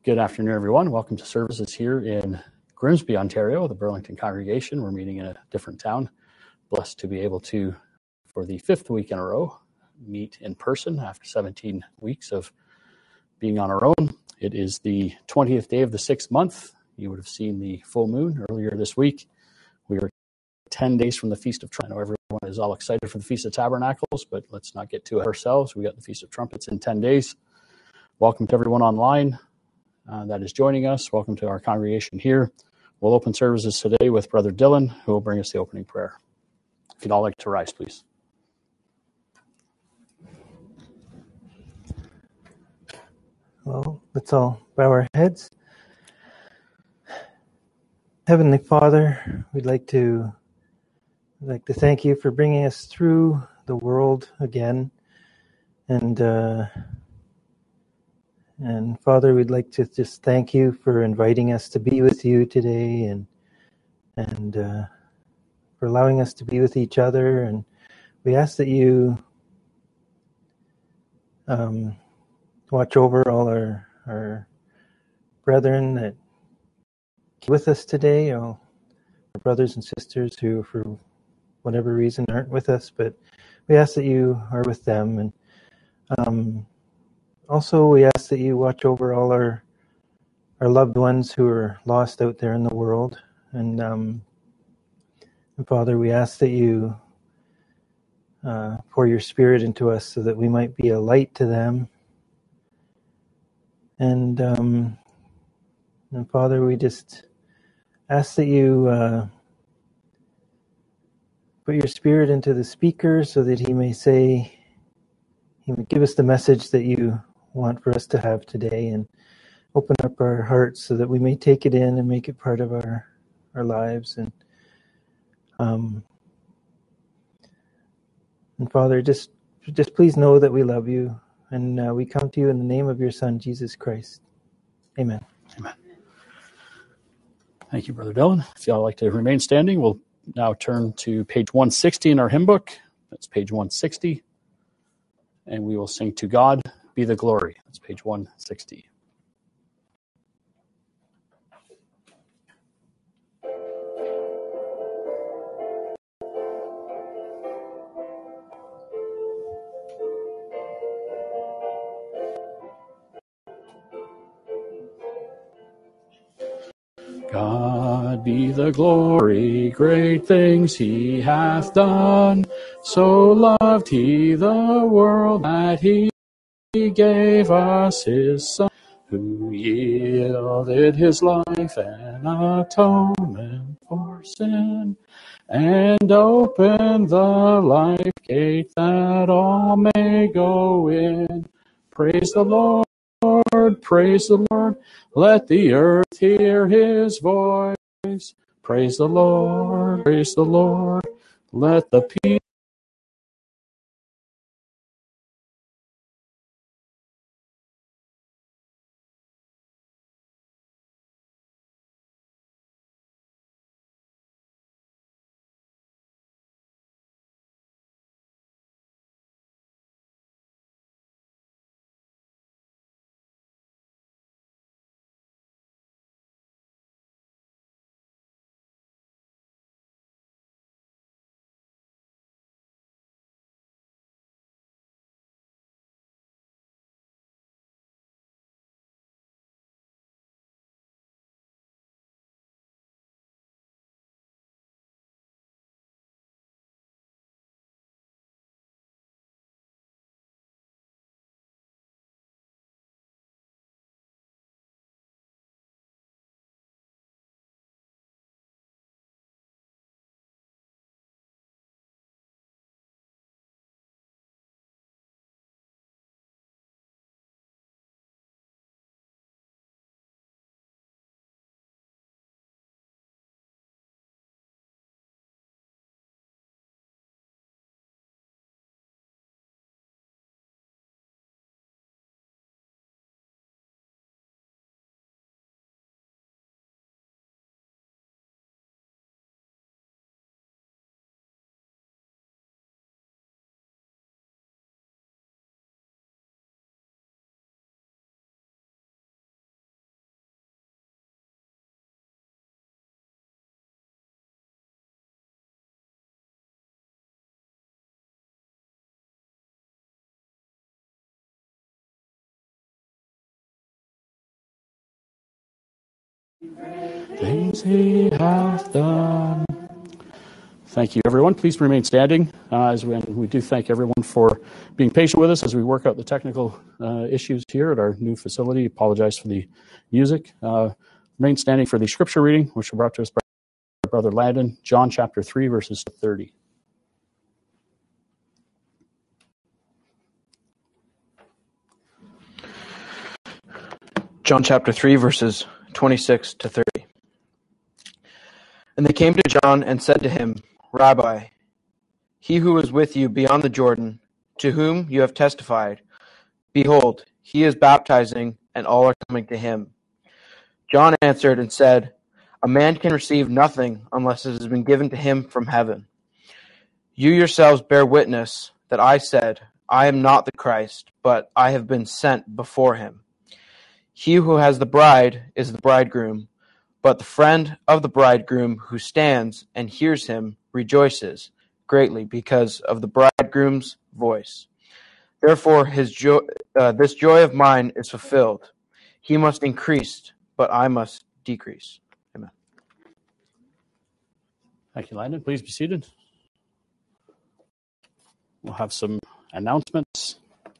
Good afternoon, everyone. Welcome to services here in Grimsby, Ontario, the Burlington congregation. We're meeting in a different town. Blessed to be able to, for the fifth week in a row, meet in person after 17 weeks of being on our own. It is the 20th day of the 6th month. You would have seen the full moon earlier this week. We are 10 days from the Feast of Trumpets. I know everyone is all excited for the Feast of Tabernacles, but let's not get too ahead of ourselves. We got the Feast of Trumpets in 10 days. Welcome to everyone online that is joining us. Welcome to our congregation here. We'll open services today with Brother Dylan, who will bring us the opening prayer. If you'd all like to rise, please. Well, let's all bow our heads. Heavenly Father, we'd like to thank you for bringing us through the world again, and Father, we'd like to just thank you for inviting us to be with you today, and for allowing us to be with each other. And we ask that you watch over all our brethren that are with us today, all our brothers and sisters who, for whatever reason, aren't with us, but we ask that you are with them. And also we ask that you watch over all our loved ones who are lost out there in the world. And Father, we ask that you pour your Spirit into us so that we might be a light to them. And Father, we just ask that you put your Spirit into the speaker so that he may give us the message that you want for us to have today, and open up our hearts so that we may take it in and make it part of our lives. And Father, just please know that we love you, and we come to you in the name of your Son, Jesus Christ. Amen. Amen. Thank you, Brother Dylan. If y'all like to remain standing, we'll now turn to page 160 in our hymn book. That's page 160. And we will sing "To God Be the Glory." That's page 160. God be the glory, great things he hath done. So loved he the world that he gave us his Son, who yielded his life an atonement for sin, and opened the life gate that all may go in. Praise the Lord. Praise the Lord, let the earth hear his voice. Praise the Lord, let the people things he hath done. Thank you, everyone. Please remain standing as we do thank everyone for being patient with us as we work out the technical issues here at our new facility. Apologize for the music. Remain standing for the scripture reading, which was brought to us by Brother Landon, John chapter 3, verses 30. John chapter 3, verses 26 to 30. And they came to John and said to him, Rabbi, he who is with you beyond the Jordan, to whom you have testified, behold, he is baptizing, and all are coming to him. John answered and said, a man can receive nothing unless it has been given to him from heaven. You yourselves bear witness that I said, I am not the Christ, but I have been sent before him. He who has the bride is the bridegroom, but the friend of the bridegroom who stands and hears him rejoices greatly because of the bridegroom's voice. Therefore this joy of mine is fulfilled. He must increase, but I must decrease. Amen. Thank you, Landon. Please be seated. We'll have some announcements.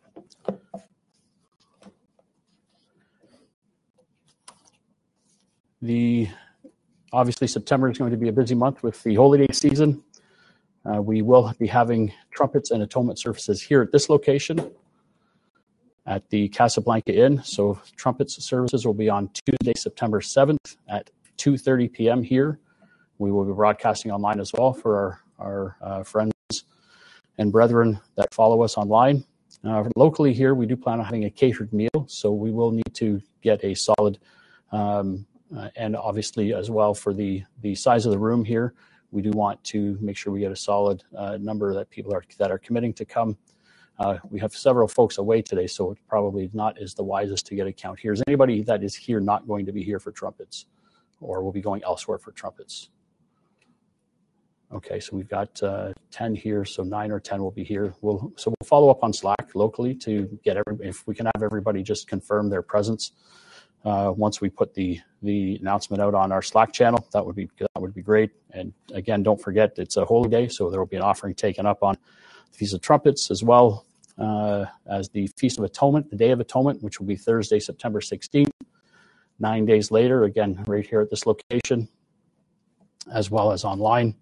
Obviously, September is going to be a busy month with the holiday season. We will be having trumpets and atonement services here at this location at the Casablanca Inn. So trumpets services will be on Tuesday, September 7th at 2:30 p.m. here. We will be broadcasting online as well for our friends and brethren that follow us online. Locally here, we do plan on having a catered meal, so we will need to get a solid and obviously as well for the size of the room here, we do want to make sure we get a solid number that people that are committing to come. We have several folks away today, so it probably not is the wisest to get a count here. Is anybody that is here not going to be here for trumpets or will be going elsewhere for trumpets? Okay, so we've got 10 here, so 9 or 10 will be here. We'll follow up on Slack locally to get if we can have everybody just confirm their presence. Once we put the announcement out on our Slack channel, that would be great. And again, don't forget it's a holy day, so there will be an offering taken up on the Feast of Trumpets as well as the Feast of Atonement, the Day of Atonement, which will be Thursday, September 16th. 9 days later, again, right here at this location, as well as online.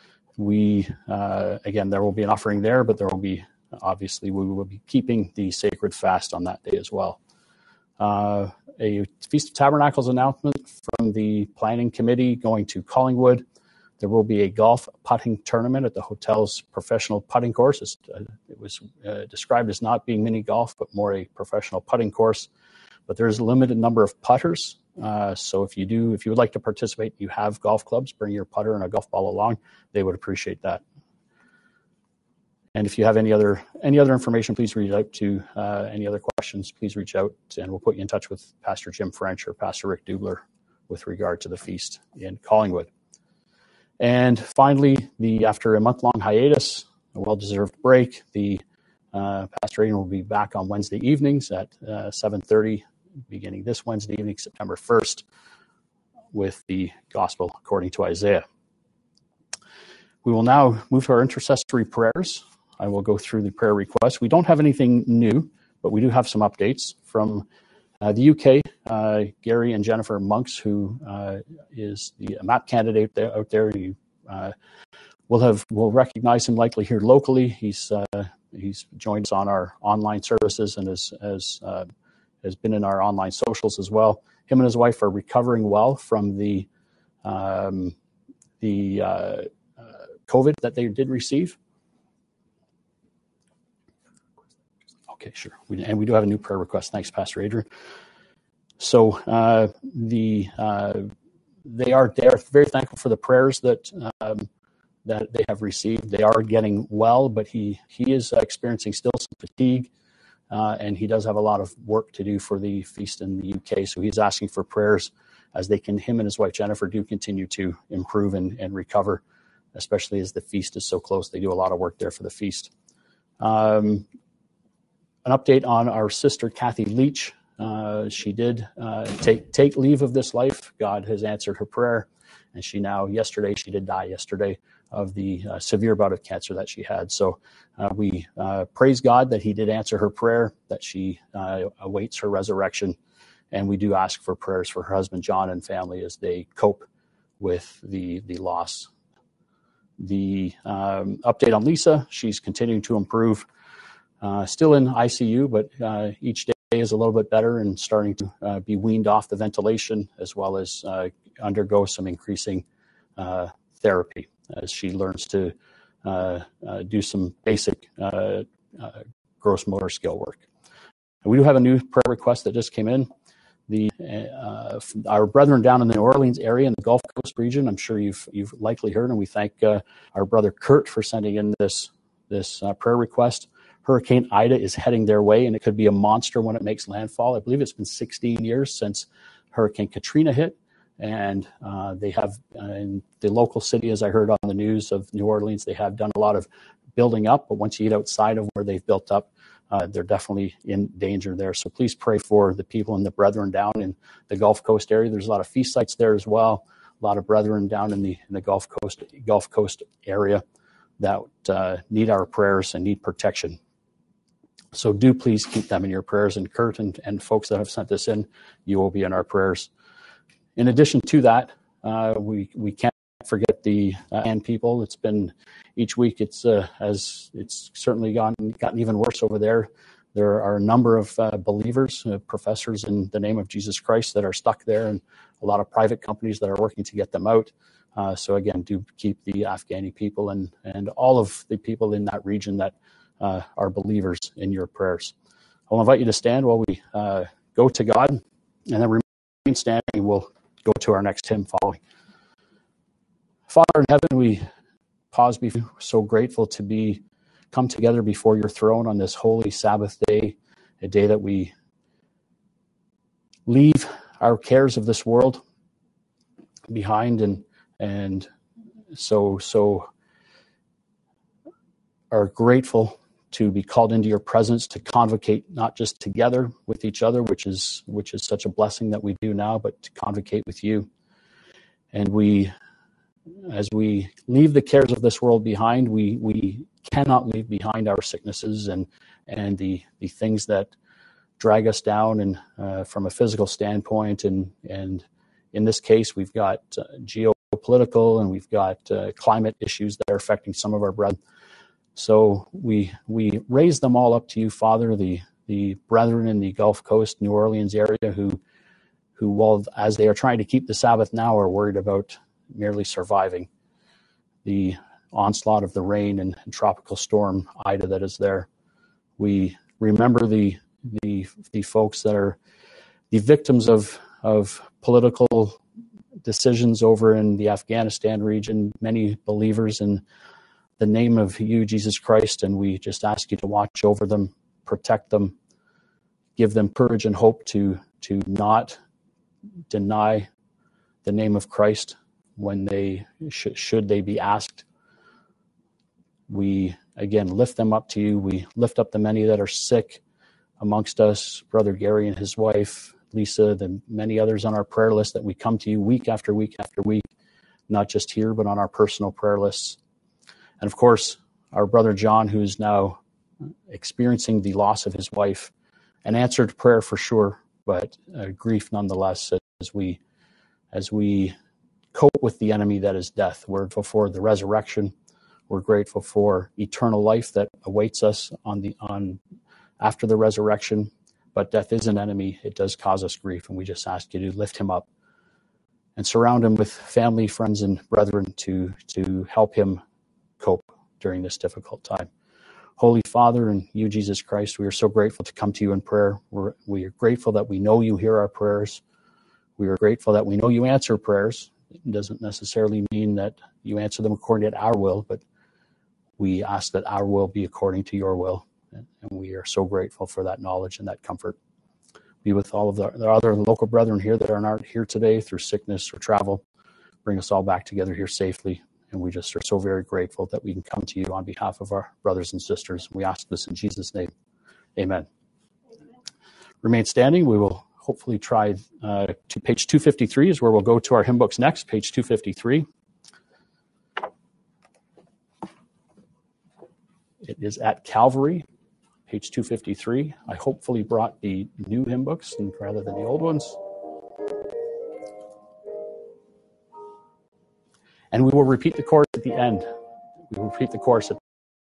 Again, there will be an offering there, but there will be, obviously, we will be keeping the sacred fast on that day as well. A Feast of Tabernacles announcement from the planning committee going to Collingwood. There will be a golf putting tournament at the hotel's professional putting course. It was described as not being mini golf, but more a professional putting course. But there's a limited number of putters. So if you would like to participate, you have golf clubs, bring your putter and a golf ball along. They would appreciate that. And if you have any other information, please reach out to any other questions. Please reach out, and we'll put you in touch with Pastor Jim French or Pastor Rick Dubler with regard to the feast in Collingwood. And finally, after a month-long hiatus, a well-deserved break, the Pastor Adrian will be back on Wednesday evenings at 7:30, beginning this Wednesday evening, September 1st, with the Gospel according to Isaiah. We will now move to our intercessory prayers. I will go through the prayer requests. We don't have anything new, but we do have some updates from the UK. Gary and Jennifer Monks, who is the MAP candidate out there, you will recognize him likely here locally. He's joined us on our online services and has been in our online socials as well. Him and his wife are recovering well from the COVID that they did receive. Okay, sure. And we do have a new prayer request. Thanks, Pastor Adrian. So they are very thankful for the prayers that they have received. They are getting well, but he is experiencing still some fatigue, and he does have a lot of work to do for the feast in the UK. So he's asking for prayers as him and his wife Jennifer do continue to improve and recover, especially as the feast is so close. They do a lot of work there for the feast. An update on our sister Kathy Leach. she did take leave of this life. God has answered her prayer, and she did die yesterday of the severe bout of cancer that she had. So we praise God that he did answer her prayer, that she awaits her resurrection. And we do ask for prayers for her husband, John, and family as they cope with the loss. The update on Lisa, she's continuing to improve. Still in ICU, but each day is a little bit better and starting to be weaned off the ventilation, as well as undergo some increasing therapy as she learns to do some basic gross motor skill work. And we do have a new prayer request that just came in. Our brethren down in the New Orleans area in the Gulf Coast region, I'm sure you've likely heard, and we thank our brother Kurt for sending in this prayer request. Hurricane Ida is heading their way, and it could be a monster when it makes landfall. I believe it's been 16 years since Hurricane Katrina hit, and they have in the local city, as I heard on the news of New Orleans, they have done a lot of building up, but once you get outside of where they've built up, they're definitely in danger there. So please pray for the people and the brethren down in the Gulf Coast area. There's a lot of feast sites there as well. A lot of brethren down in the Gulf Coast area that need our prayers and need protection. So do please keep them in your prayers. And Kurt and folks that have sent this in, you will be in our prayers. In addition to that, we can't forget the and people. It's been each week. It's certainly gotten even worse over there. There are a number of believers, professors in the name of Jesus Christ that are stuck there, and a lot of private companies that are working to get them out. So again, do keep the Afghani people and all of the people in that region that are believers in your prayers. I'll invite you to stand while we go to God, and then remain standing. We'll go to our next hymn following. Father in heaven, we pause before you. So grateful to come together before your throne on this holy Sabbath day, a day that we leave our cares of this world behind and so are grateful to be called into your presence, to convocate not just together with each other, which is such a blessing that we do now, but to convocate with you. And as we leave the cares of this world behind, we cannot leave behind our sicknesses and the things that drag us down, and from a physical standpoint. And in this case, we've got geopolitical and we've got climate issues that are affecting some of our brethren. So we raise them all up to you, Father, the brethren in the Gulf Coast, New Orleans area, who while as they are trying to keep the Sabbath now, are worried about merely surviving the onslaught of the rain and tropical storm Ida that is there. We remember the folks that are the victims of political decisions over in the Afghanistan region, many believers in the name of you, Jesus Christ, and we just ask you to watch over them, protect them, give them courage and hope to not deny the name of Christ when they should they be asked. We again lift them up to you. We lift up the many that are sick amongst us, Brother Gary and his wife, Lisa, the many others on our prayer list that we come to you week after week after week, not just here, but on our personal prayer lists. And of course, our brother John, who is now experiencing the loss of his wife, an answered prayer for sure, but grief nonetheless as we cope with the enemy that is death. We're grateful for the resurrection. We're grateful for eternal life that awaits us after the resurrection. But death is an enemy. It does cause us grief, and we just ask you to lift him up and surround him with family, friends, and brethren to help him cope during this difficult time. Holy Father, and you, Jesus Christ, we are so grateful to come to you in prayer. We are grateful that we know you hear our prayers. We are grateful that we know you answer prayers. It doesn't necessarily mean that you answer them according to our will, but we ask that our will be according to your will. And we are so grateful for that knowledge and that comfort. Be with all of the other local brethren here that are not here today through sickness or travel. Bring us all back together here safely. And we just are so very grateful that we can come to you on behalf of our brothers and sisters. We ask this in Jesus' name. Amen. remain standing. We will hopefully try to page 253 is where we'll go to our hymn books next, page 253. It is at Calvary, page 253. I hopefully brought the new hymn books rather than the old ones. And we will repeat the chorus at the end. We will repeat the chorus at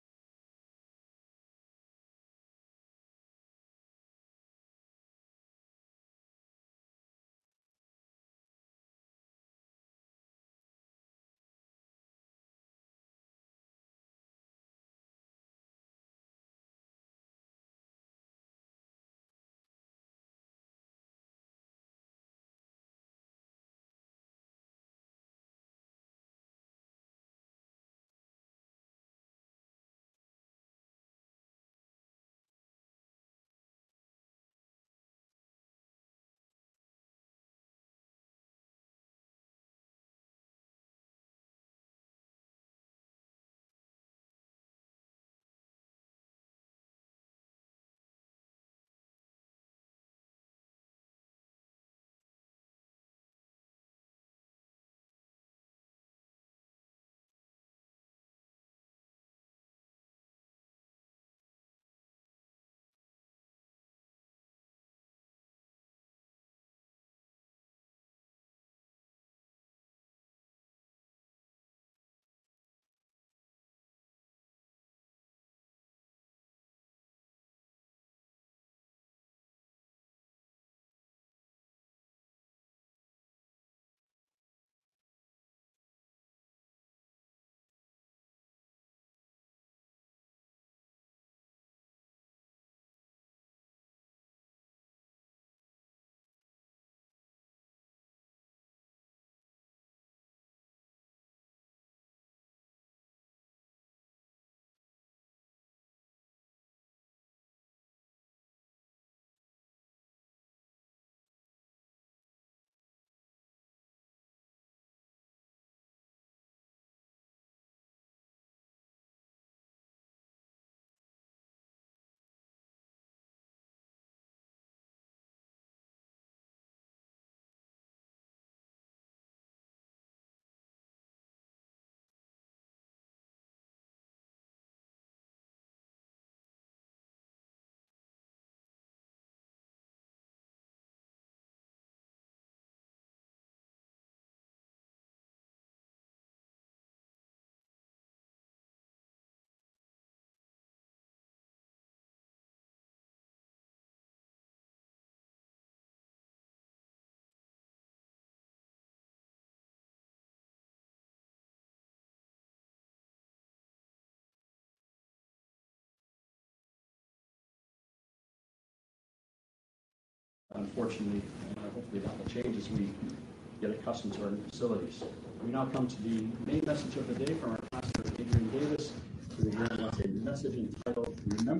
unfortunately, hopefully that will change as we get accustomed to our new facilities. We now come to the main message of the day from our pastor, Adrian Davis. We will hear a message entitled,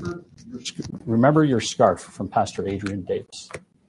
Remember Your Scarf, from Pastor Adrian Davis.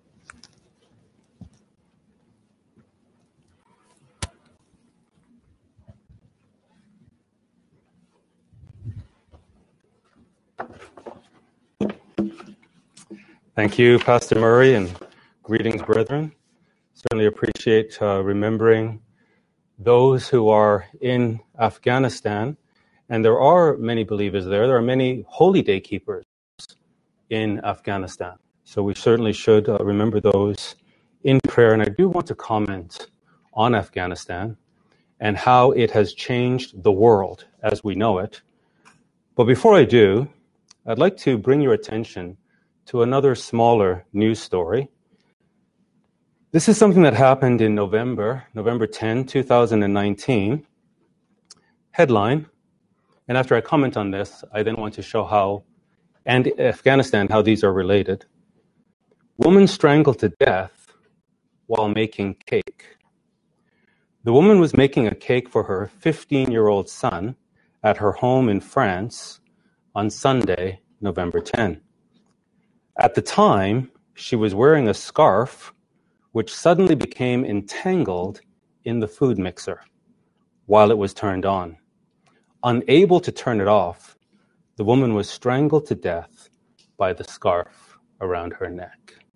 Thank you, Pastor Murray, and greetings, brethren. Certainly appreciate remembering those who are in Afghanistan. And there are many believers there. There are many holy day keepers in Afghanistan. So we certainly should remember those in prayer. And I do want to comment on Afghanistan and how it has changed the world as we know it. But before I do, I'd like to bring your attention to another smaller news story. This is something that happened in November 10, 2019. Headline, and after I comment on this, I then want to show how, and Afghanistan, how these are related. Woman strangled to death while making cake. The woman was making a cake for her 15-year-old son at her home in France on Sunday, November 10. At the time, she was wearing a scarf which suddenly became entangled in the food mixer while it was turned on. Unable to turn it off, the woman was strangled to death by the scarf around her neck.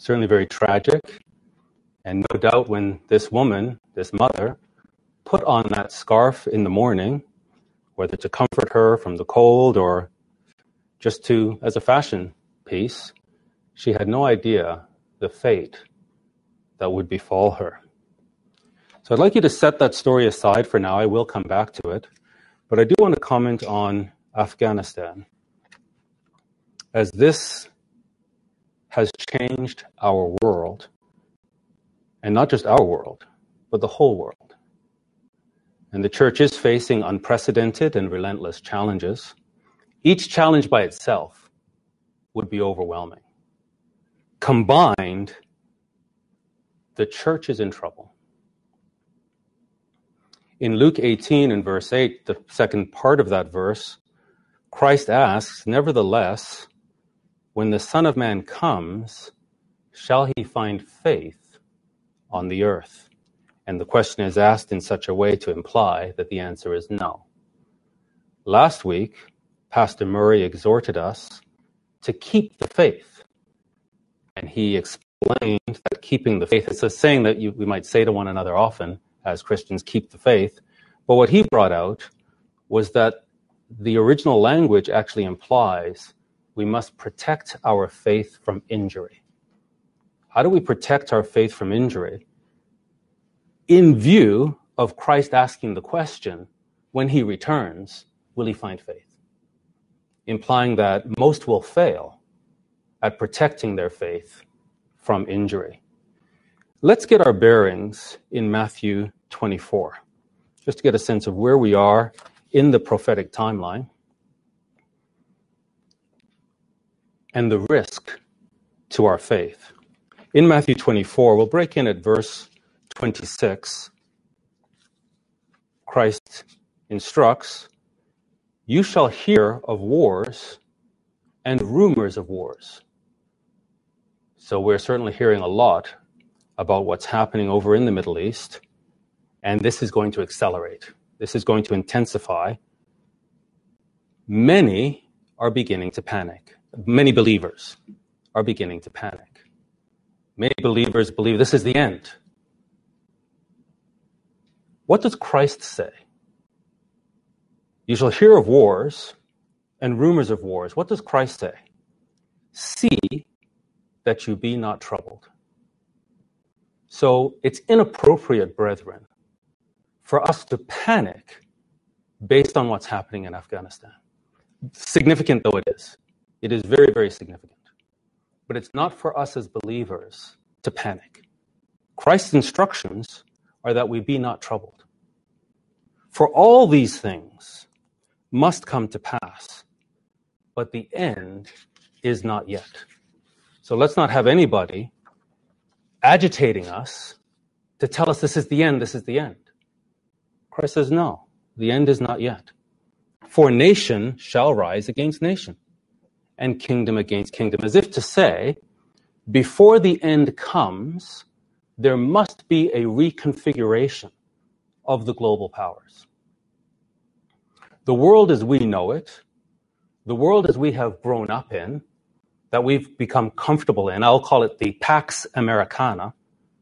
certainly very tragic. And no doubt when this woman, this mother, put on that scarf in the morning, whether to comfort her from the cold or just as a fashion piece, she had no idea the fate that would befall her. So I'd like you to set that story aside for now. I will come back to it. But I do want to comment on Afghanistan, as this has changed our world, and not just our world, but the whole world. And the church is facing unprecedented and relentless challenges. Each challenge by itself would be overwhelming. Combined, the church is in trouble. In Luke 18 and verse 8, the second part of that verse, Christ asks, "Nevertheless, when the Son of Man comes, shall he find faith on the earth?" And the question is asked in such a way to imply that the answer is no. Last week, Pastor Murray exhorted us to keep the faith. And he explained that keeping the faith, it's a saying that we might say to one another often as Christians, keep the faith. But what he brought out was that the original language actually implies we must protect our faith from injury. How do we protect our faith from injury? In view of Christ asking the question, when he returns, will he find faith? Implying that most will fail at protecting their faith from injury. Let's get our bearings in Matthew 24, just to get a sense of where we are in the prophetic timeline and the risk to our faith. In Matthew 24, we'll break in at verse 26. Christ instructs, "You shall hear of wars and rumors of wars." So we're certainly hearing a lot about what's happening over in the Middle East, and this is going to accelerate. This is going to intensify. Many are beginning to panic. Many believers are beginning to panic. Many believers believe this is the end. What does Christ say? You shall hear of wars and rumors of wars. What does Christ say? See that you be not troubled. So it's inappropriate, brethren, for us to panic based on what's happening in Afghanistan. Significant though it is very, very significant. But it's not for us as believers to panic. Christ's instructions are that we be not troubled. For all these things must come to pass, but the end is not yet. So let's not have anybody agitating us to tell us this is the end, this is the end. Christ says, no, the end is not yet. For nation shall rise against nation, and kingdom against kingdom, as if to say, before the end comes, there must be a reconfiguration of the global powers. The world as we know it, the world as we have grown up in, that we've become comfortable in, I'll call it the Pax Americana,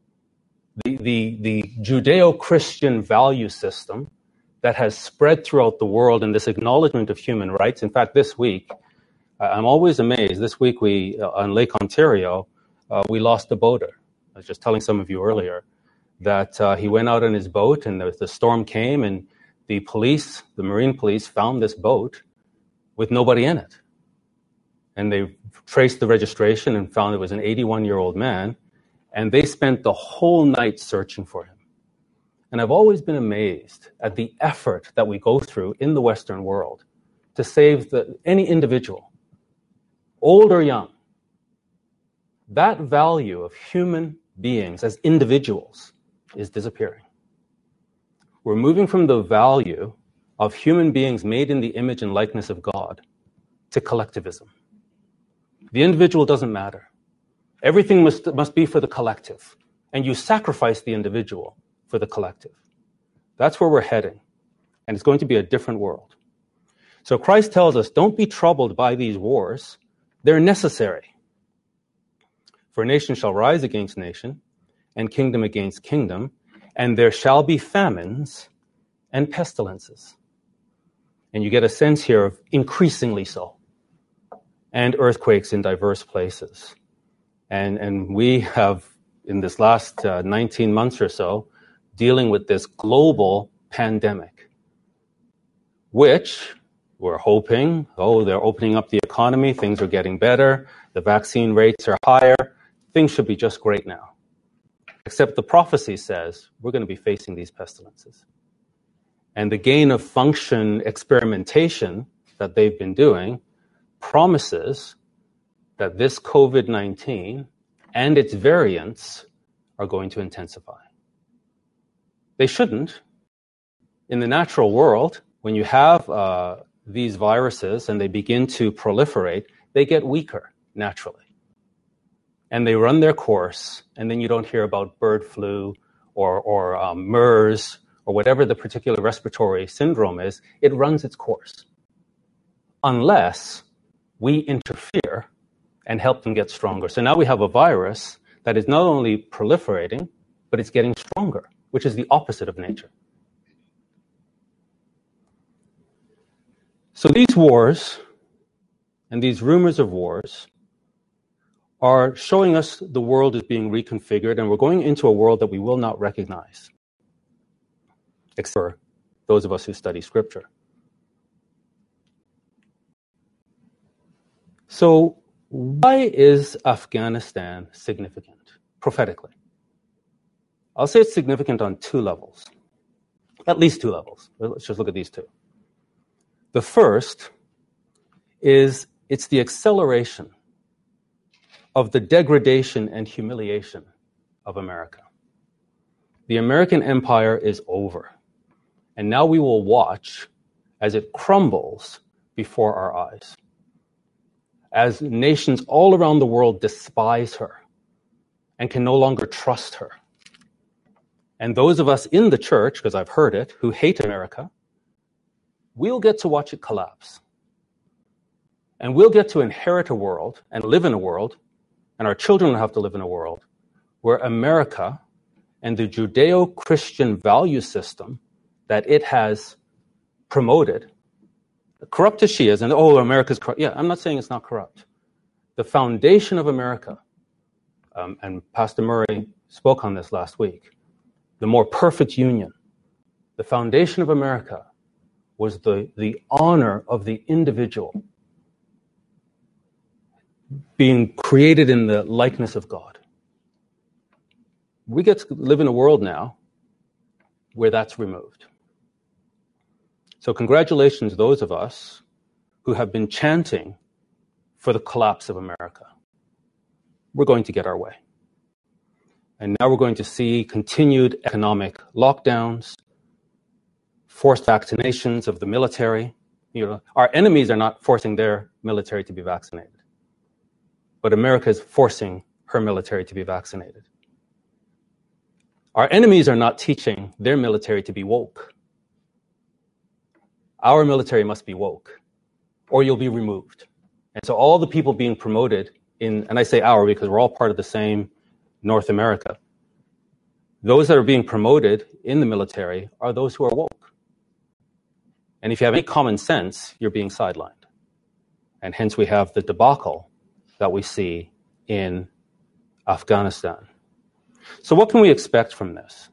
the Judeo-Christian value system that has spread throughout the world in this acknowledgement of human rights. In fact, this week, I'm always amazed. This week, on Lake Ontario, we lost a boater. I was just telling some of you earlier that he went out on his boat and the storm came and the police, the Marine police, found this boat with nobody in it. And they traced the registration and found it was an 81-year-old man, and they spent the whole night searching for him. And I've always been amazed at the effort that we go through in the Western world to save any individual, old or young. That value of human beings as individuals is disappearing. We're moving from the value of human beings made in the image and likeness of God to collectivism. The individual doesn't matter. Everything must be for the collective, and you sacrifice the individual for the collective. That's where we're heading, and it's going to be a different world. So Christ tells us, don't be troubled by these wars. They're necessary. For nation shall rise against nation, and kingdom against kingdom, and there shall be famines and pestilences. And you get a sense here of increasingly so, and earthquakes in diverse places. And we have, in this last 19 months or so, dealing with this global pandemic, which we're hoping, they're opening up the economy, things are getting better, the vaccine rates are higher, things should be just great now. Except the prophecy says we're going to be facing these pestilences. And the gain of function experimentation that they've been doing promises that this COVID-19 and its variants are going to intensify. They shouldn't. In the natural world, when you have these viruses and they begin to proliferate, they get weaker naturally. And they run their course, and then you don't hear about bird flu or MERS or whatever the particular respiratory syndrome is. It runs its course. Unless we interfere and help them get stronger. So now we have a virus that is not only proliferating, but it's getting stronger, which is the opposite of nature. So these wars and these rumors of wars are showing us the world is being reconfigured, and we're going into a world that we will not recognize, except for those of us who study Scripture. So why is Afghanistan significant prophetically? I'll say it's significant on two levels, at least two levels. Let's just look at these two. The first is it's the acceleration of the degradation and humiliation of America. The American empire is over, and now we will watch as it crumbles before our eyes, as nations all around the world despise her and can no longer trust her. And those of us in the church, because I've heard it, who hate America, we'll get to watch it collapse. And we'll get to inherit a world and live in a world, and our children will have to live in a world where America and the Judeo-Christian value system that it has promoted, corrupt as she is, and America's corrupt. Yeah, I'm not saying it's not corrupt. The foundation of America, and Pastor Murray spoke on this last week, the more perfect union. The foundation of America was the honor of the individual being created in the likeness of God. We get to live in a world now where that's removed. So congratulations, those of us who have been chanting for the collapse of America. We're going to get our way. And now we're going to see continued economic lockdowns, forced vaccinations of the military. Our enemies are not forcing their military to be vaccinated, but America is forcing her military to be vaccinated. Our enemies are not teaching their military to be woke. Our military must be woke, or you'll be removed. And so all the people being promoted and I say our because we're all part of the same North America, those that are being promoted in the military are those who are woke. And if you have any common sense, you're being sidelined. And hence we have the debacle that we see in Afghanistan. So what can we expect from this?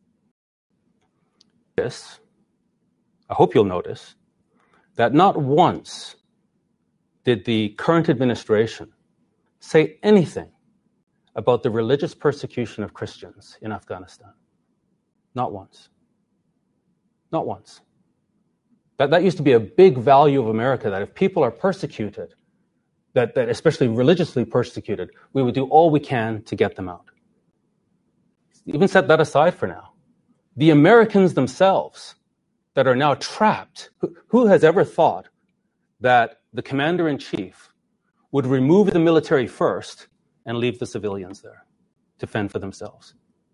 I hope you'll notice that not once did the current administration say anything about the religious persecution of Christians in Afghanistan. Not once. Not once. That used to be a big value of America, that if people are persecuted, that especially religiously persecuted, we would do all we can to get them out. Even set that aside for now. The Americans themselves that are now trapped, who has ever thought that the commander-in-chief would remove the military first and leave the civilians there to fend for themselves?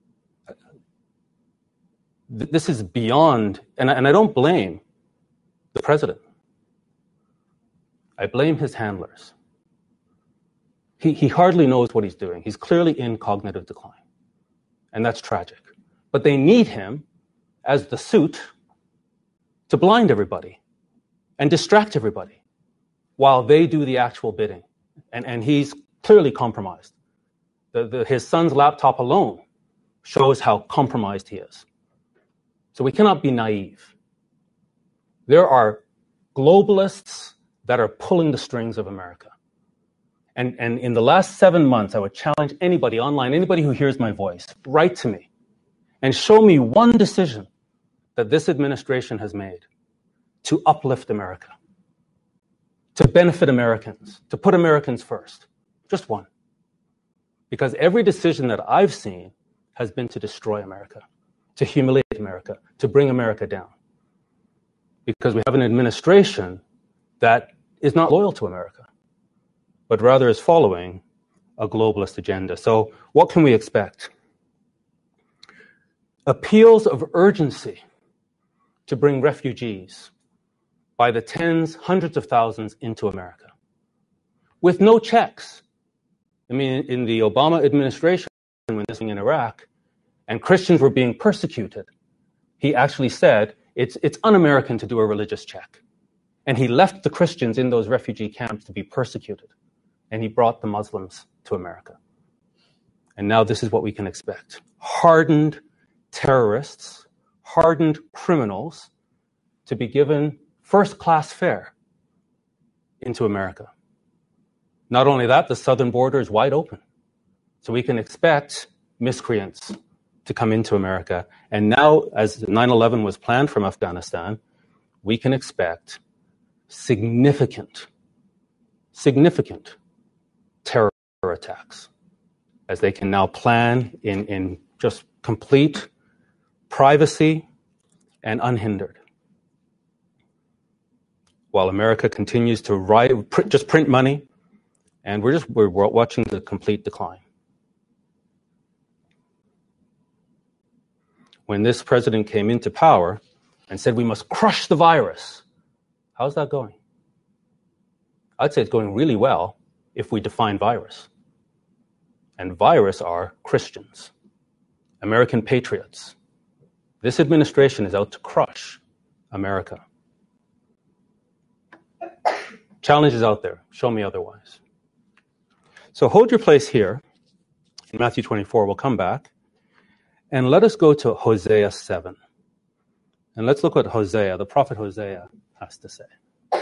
This is beyond, and I don't blame the president. I blame his handlers. He hardly knows what he's doing. He's clearly in cognitive decline. And that's tragic. But they need him as the suit to blind everybody and distract everybody while they do the actual bidding. And he's clearly compromised. His son's laptop alone shows how compromised he is. So we cannot be naive. There are globalists that are pulling the strings of America. And in the last 7 months, I would challenge anybody online, anybody who hears my voice, write to me and show me one decision that this administration has made to uplift America, to benefit Americans, to put Americans first. Just one. Because every decision that I've seen has been to destroy America, to humiliate America, to bring America down. Because we have an administration that is not loyal to America, but rather is following a globalist agenda. So what can we expect? Appeals of urgency to bring refugees by the tens, hundreds of thousands into America with no checks. I mean, in the Obama administration, when this was in Iraq, and Christians were being persecuted, he actually said, it's un-American to do a religious check. And he left the Christians in those refugee camps to be persecuted. And he brought the Muslims to America. And now this is what we can expect. Hardened terrorists, hardened criminals to be given first-class fare into America. Not only that, the southern border is wide open. So we can expect miscreants to come into America. And now, as 9/11 was planned from Afghanistan, we can expect significant terror attacks, as they can now plan in just complete privacy and unhindered, while America continues to just print money, and we're watching the complete decline. When this president came into power and said we must crush the virus, how's that going? I'd say it's going really well if we define virus. And virus are Christians, American patriots. This administration is out to crush America. Challenge is out there. Show me otherwise. So hold your place here in Matthew 24. We'll come back. And let us go to Hosea 7. And let's look what Hosea, the prophet Hosea, has to say.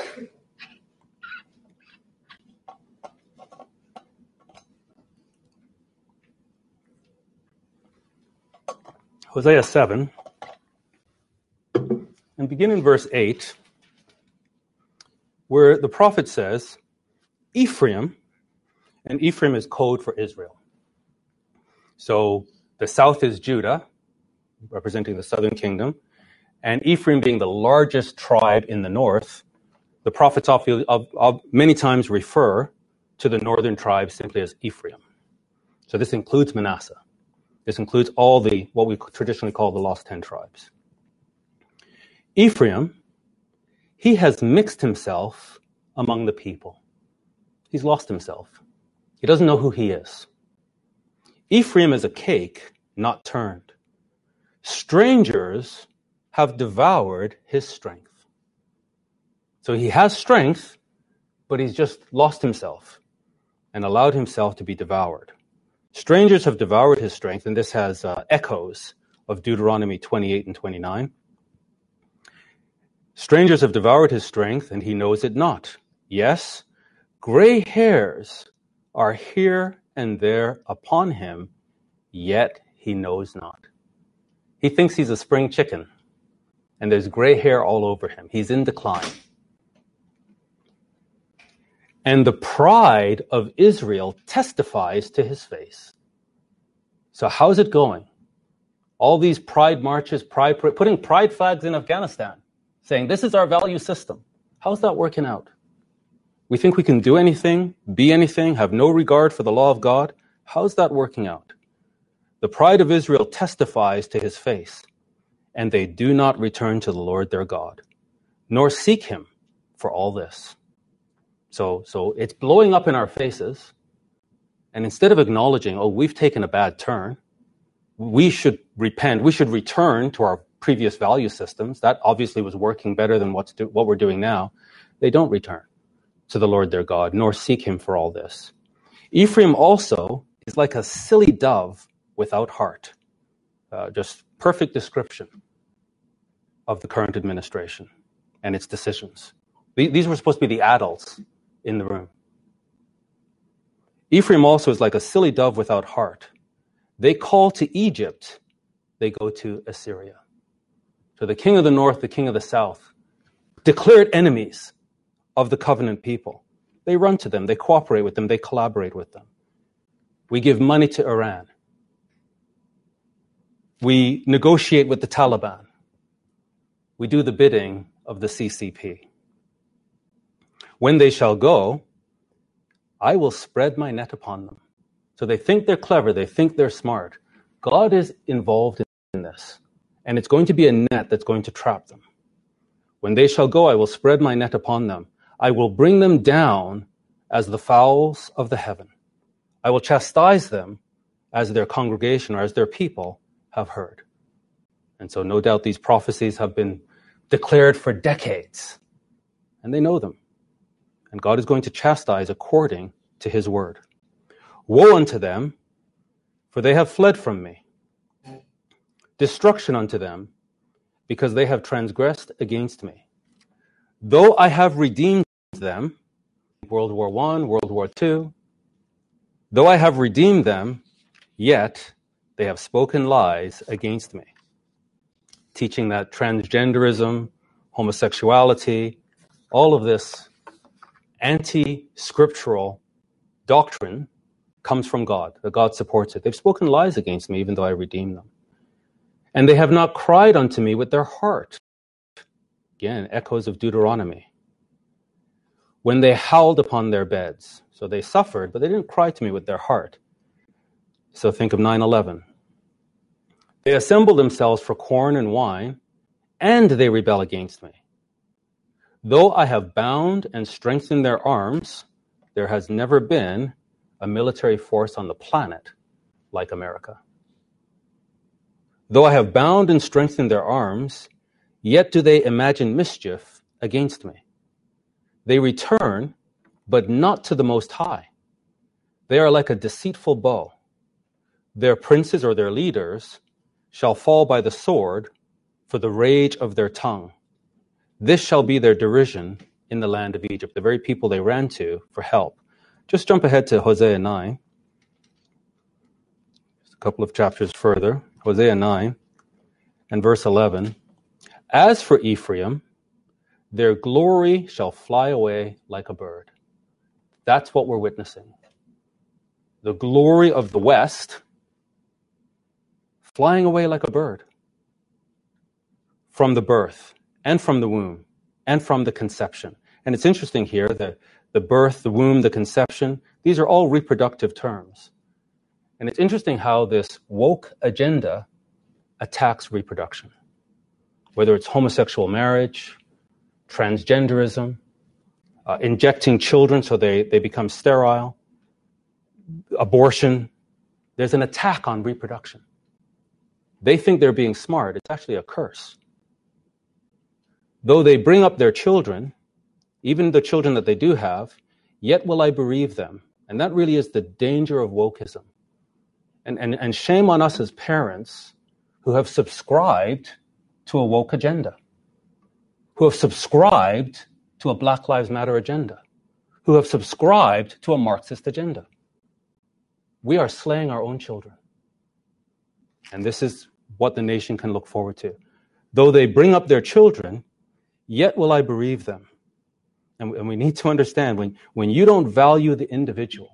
Hosea 7, and begin in verse 8, where the prophet says, Ephraim, and Ephraim is code for Israel. So the south is Judah, representing the southern kingdom, and Ephraim being the largest tribe in the north, the prophets many times refer to the northern tribes simply as Ephraim. So this includes Manasseh. This includes all what we traditionally call the lost 10 tribes. Ephraim, he has mixed himself among the people. He's lost himself. He doesn't know who he is. Ephraim is a cake not turned. Strangers have devoured his strength. So he has strength, but he's just lost himself and allowed himself to be devoured. Strangers have devoured his strength, and this has echoes of Deuteronomy 28 and 29. Strangers have devoured his strength, and he knows it not. Yes, gray hairs are here and there upon him, yet he knows not. He thinks he's a spring chicken, and there's gray hair all over him. He's in decline. And the pride of Israel testifies to his face. So how's it going? All these pride marches, putting pride flags in Afghanistan, saying this is our value system. How's that working out? We think we can do anything, be anything, have no regard for the law of God. How's that working out? The pride of Israel testifies to his face, and they do not return to the Lord their God, nor seek him for all this. So it's blowing up in our faces, And instead of acknowledging, oh, we've taken a bad turn, we should repent, we should return to our previous value systems. That obviously was working better than what we're doing now. They don't return to the Lord their God, nor seek him for all this. Ephraim also is like a silly dove without heart. Just perfect description of the current administration and its decisions. These were supposed to be the adults in the room. Ephraim also is like a silly dove without heart. They call to Egypt, they go to Assyria. So the king of the north, the king of the south, declared enemies of the covenant people. They run to them, they cooperate with them, they collaborate with them. We give money to Iran. We negotiate with the Taliban. We do the bidding of the CCP. When they shall go, I will spread my net upon them. So they think they're clever, they think they're smart. God is involved in this, and it's going to be a net that's going to trap them. When they shall go, I will spread my net upon them. I will bring them down as the fowls of the heaven. I will chastise them as their congregation or as their people have heard. And so no doubt these prophecies have been declared for decades, and they know them. And God is going to chastise according to his word. Woe unto them, for they have fled from me. Destruction unto them, because they have transgressed against me. Though I have redeemed them, World War I, World War II, though I have redeemed them, yet they have spoken lies against me, teaching that transgenderism, homosexuality, all of this anti-scriptural doctrine comes from God, that God supports it. They've spoken lies against me, even though I redeemed them. And they have not cried unto me with their heart. Again, echoes of Deuteronomy. When they howled upon their beds. So they suffered, but they didn't cry to me with their heart. So think of 9/11. They assemble themselves for corn and wine, and they rebel against me. Though I have bound and strengthened their arms, there has never been a military force on the planet like America. Though I have bound and strengthened their arms, yet do they imagine mischief against me. They return, but not to the Most High. They are like a deceitful bow. Their princes or their leaders shall fall by the sword for the rage of their tongue. This shall be their derision in the land of Egypt, the very people they ran to for help. Just jump ahead to Hosea 9. Just a couple of chapters further. Hosea 9 and verse 11. As for Ephraim, their glory shall fly away like a bird. That's what we're witnessing. The glory of the West flying away like a bird from the birth and from the womb and from the conception. And it's interesting here that the birth, the womb, the conception, these are all reproductive terms. And it's interesting how this woke agenda attacks reproduction, whether it's homosexual marriage, transgenderism, injecting children so they become sterile, abortion. There's an attack on reproduction. They think they're being smart. It's actually a curse. Though they bring up their children, even the children that they do have, yet will I bereave them. And that really is the danger of wokeism. And shame on us as parents who have subscribed to a woke agenda, who have subscribed to a Black Lives Matter agenda, who have subscribed to a Marxist agenda. We are slaying our own children. And this is what the nation can look forward to. Though they bring up their children, yet will I bereave them. And we need to understand, when you don't value the individual,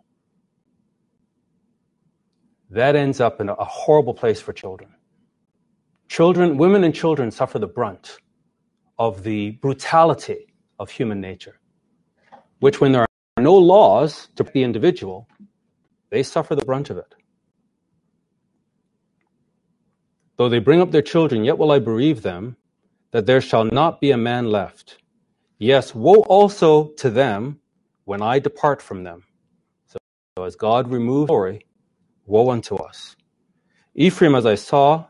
that ends up in a horrible place for children. Children, women and children suffer the brunt of the brutality of human nature, which when there are no laws to protect the individual, they suffer the brunt of it. Though they bring up their children, yet will I bereave them, that there shall not be a man left. Yes, woe also to them when I depart from them. So as God removes glory, woe unto us. Ephraim, as I saw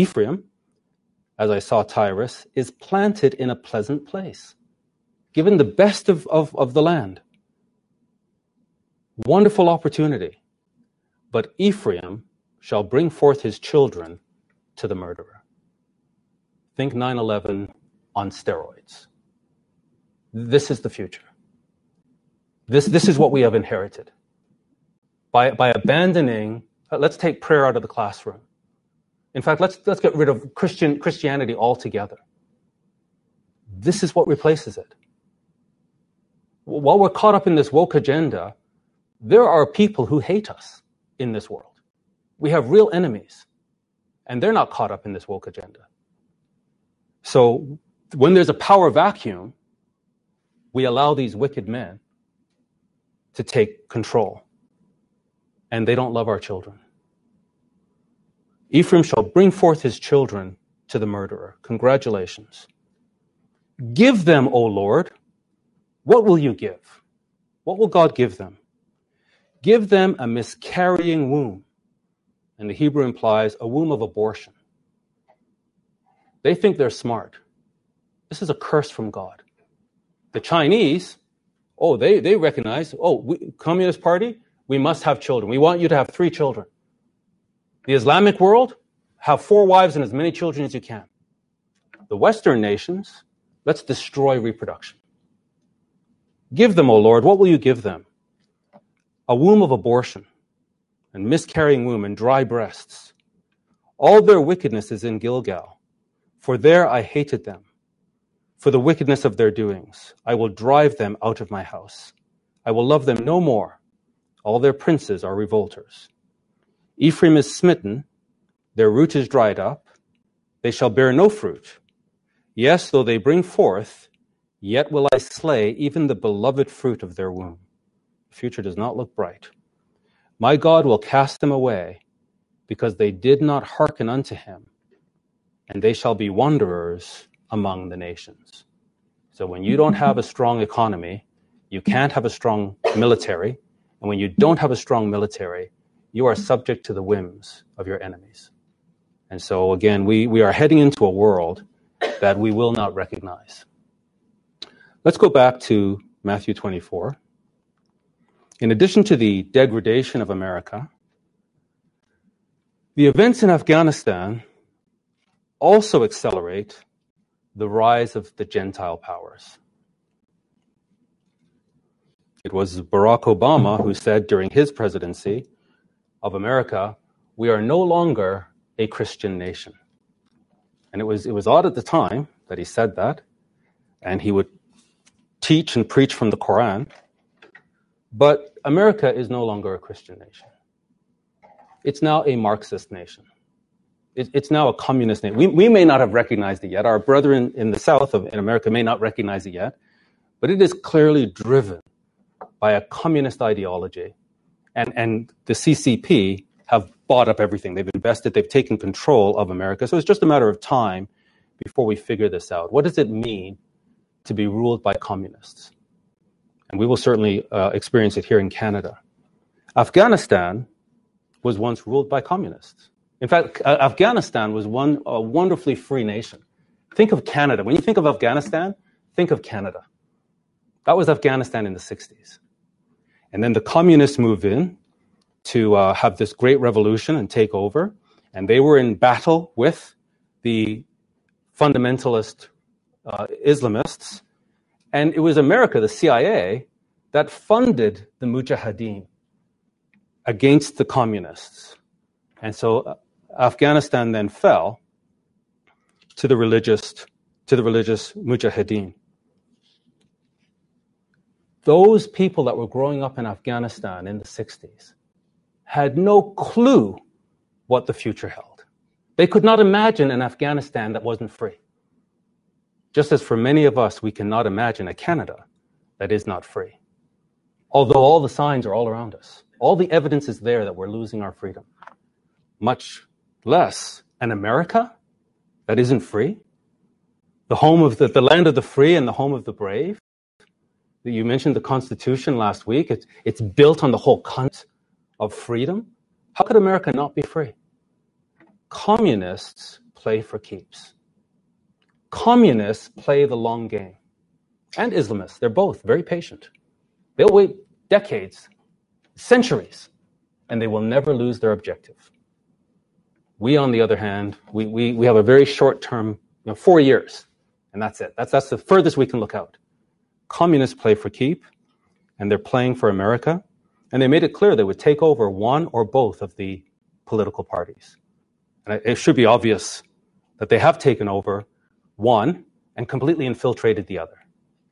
Tyrus, is planted in a pleasant place, given the best of the land. Wonderful opportunity. But Ephraim shall bring forth his children to the murderer. Think 9/11 on steroids. This is the future. This is what we have inherited. By abandoning, let's take prayer out of the classroom. In fact, let's get rid of Christianity altogether. This is what replaces it. While we're caught up in this woke agenda, there are people who hate us in this world. We have real enemies, and they're not caught up in this woke agenda. So when there's a power vacuum, we allow these wicked men to take control, and they don't love our children. Ephraim shall bring forth his children to the murderer. Congratulations. Give them, O Lord. What will you give? What will God give them? Give them a miscarrying womb. And the Hebrew implies a womb of abortion. They think they're smart. This is a curse from God. The Chinese, they recognize, Communist Party, we must have children. We want you to have 3 children. The Islamic world, have 4 wives and as many children as you can. The Western nations, let's destroy reproduction. Give them, O Lord, what will you give them? A womb of abortion, and miscarrying womb, and dry breasts. All their wickedness is in Gilgal, for there I hated them. For the wickedness of their doings, I will drive them out of my house. I will love them no more. All their princes are revolters. Ephraim is smitten, their root is dried up, they shall bear no fruit. Yes, though they bring forth, yet will I slay even the beloved fruit of their womb. The future does not look bright. My God will cast them away, because they did not hearken unto him, and they shall be wanderers among the nations. So when you don't have a strong economy, you can't have a strong military, and when you don't have a strong military, you are subject to the whims of your enemies. And so again, we are heading into a world that we will not recognize. Let's go back to Matthew 24. In addition to the degradation of America, the events in Afghanistan also accelerate the rise of the Gentile powers. It was Barack Obama who said during his presidency of America, we are no longer a Christian nation. And it was odd at the time that he said that, and he would teach and preach from the Quran, but America is no longer a Christian nation. It's now a Marxist nation. It's now a communist nation. We may not have recognized it yet. Our brethren in the South in America may not recognize it yet, but it is clearly driven by a communist ideology. And the CCP have bought up everything. They've invested, they've taken control of America. So it's just a matter of time before we figure this out. What does it mean to be ruled by communists? And we will certainly experience it here in Canada. Afghanistan was once ruled by communists. In fact, Afghanistan was a wonderfully free nation. Think of Canada. When you think of Afghanistan, think of Canada. That was Afghanistan in the 60s. And then the communists moved in to have this great revolution and take over. And they were in battle with the fundamentalist Islamists. And it was America, the CIA, that funded the Mujahideen against the communists. And so Afghanistan then fell to the religious Mujahideen. Those people that were growing up in Afghanistan in the 60s had no clue what the future held. They could not imagine an Afghanistan that wasn't free. Just as for many of us, we cannot imagine a Canada that is not free. Although all the signs are all around us. All the evidence is there that we're losing our freedom. Much less an America that isn't free. The home of the land of the free and the home of the brave. You mentioned the Constitution last week. It's built on the whole concept of freedom, how could America not be free? Communists play for keeps. Communists play the long game. And Islamists, they're both very patient. They'll wait decades, centuries, and they will never lose their objective. We, on the other hand, we have a very short term, 4 years, and that's it. That's the furthest we can look out. Communists play for keep, and they're playing for America, and they made it clear they would take over one or both of the political parties. And it should be obvious that they have taken over one and completely infiltrated the other.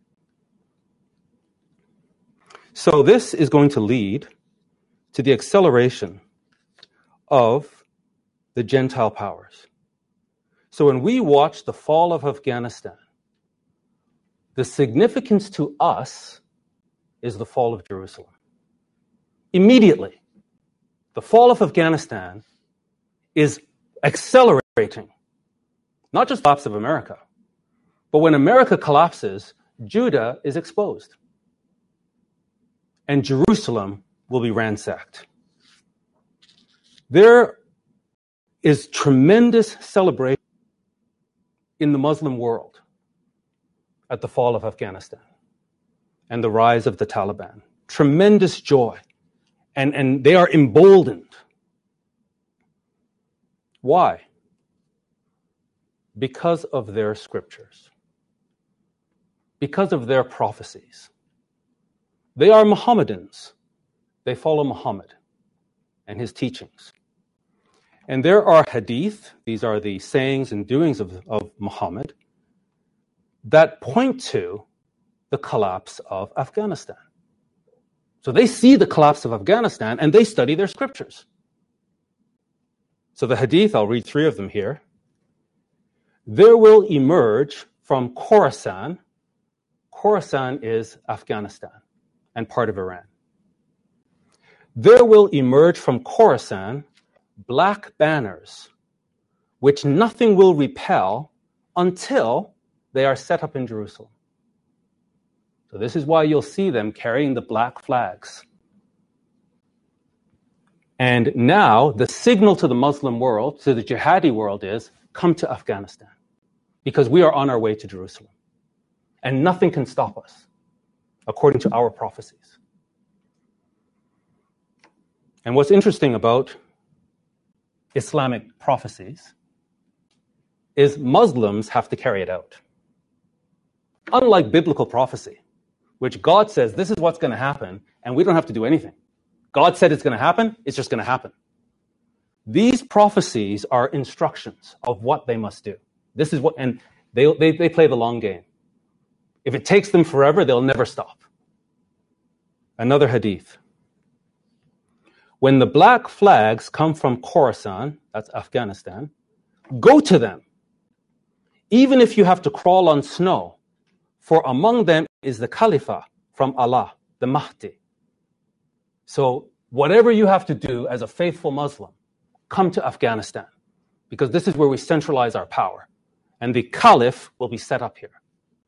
So this is going to lead to the acceleration of the Gentile powers. So when we watch the fall of Afghanistan, the significance to us is the fall of Jerusalem. Immediately, the fall of Afghanistan is accelerating, not just the collapse of America, but when America collapses, Judah is exposed. And Jerusalem will be ransacked. There is tremendous celebration in the Muslim world at the fall of Afghanistan and the rise of the Taliban. Tremendous joy. And they are emboldened. Why? Because of their scriptures. Because of their prophecies. They are Mohammedans. They follow Muhammad and his teachings. And there are hadith, these are the sayings and doings of Muhammad, that point to the collapse of Afghanistan. So they see the collapse of Afghanistan and they study their scriptures. So the hadith, I'll read 3 of them here. There will emerge from Khorasan. Khorasan is Afghanistan and part of Iran. There will emerge from Khorasan black banners, which nothing will repel until they are set up in Jerusalem. So this is why you'll see them carrying the black flags. And now the signal to the Muslim world, to the jihadi world is, come to Afghanistan, because we are on our way to Jerusalem. And nothing can stop us, according to our prophecies. And what's interesting about Islamic prophecies is Muslims have to carry it out. Unlike biblical prophecy, which God says this is what's going to happen, and we don't have to do anything. God said it's going to happen, it's just going to happen. These prophecies are instructions of what they must do. This is what, and they play the long game. If it takes them forever, they'll never stop. Another hadith. When the black flags come from Khorasan, that's Afghanistan, go to them, even if you have to crawl on snow, for among them is the Khalifa from Allah, the Mahdi. So whatever you have to do as a faithful Muslim, come to Afghanistan, because this is where we centralize our power, and the Caliph will be set up here.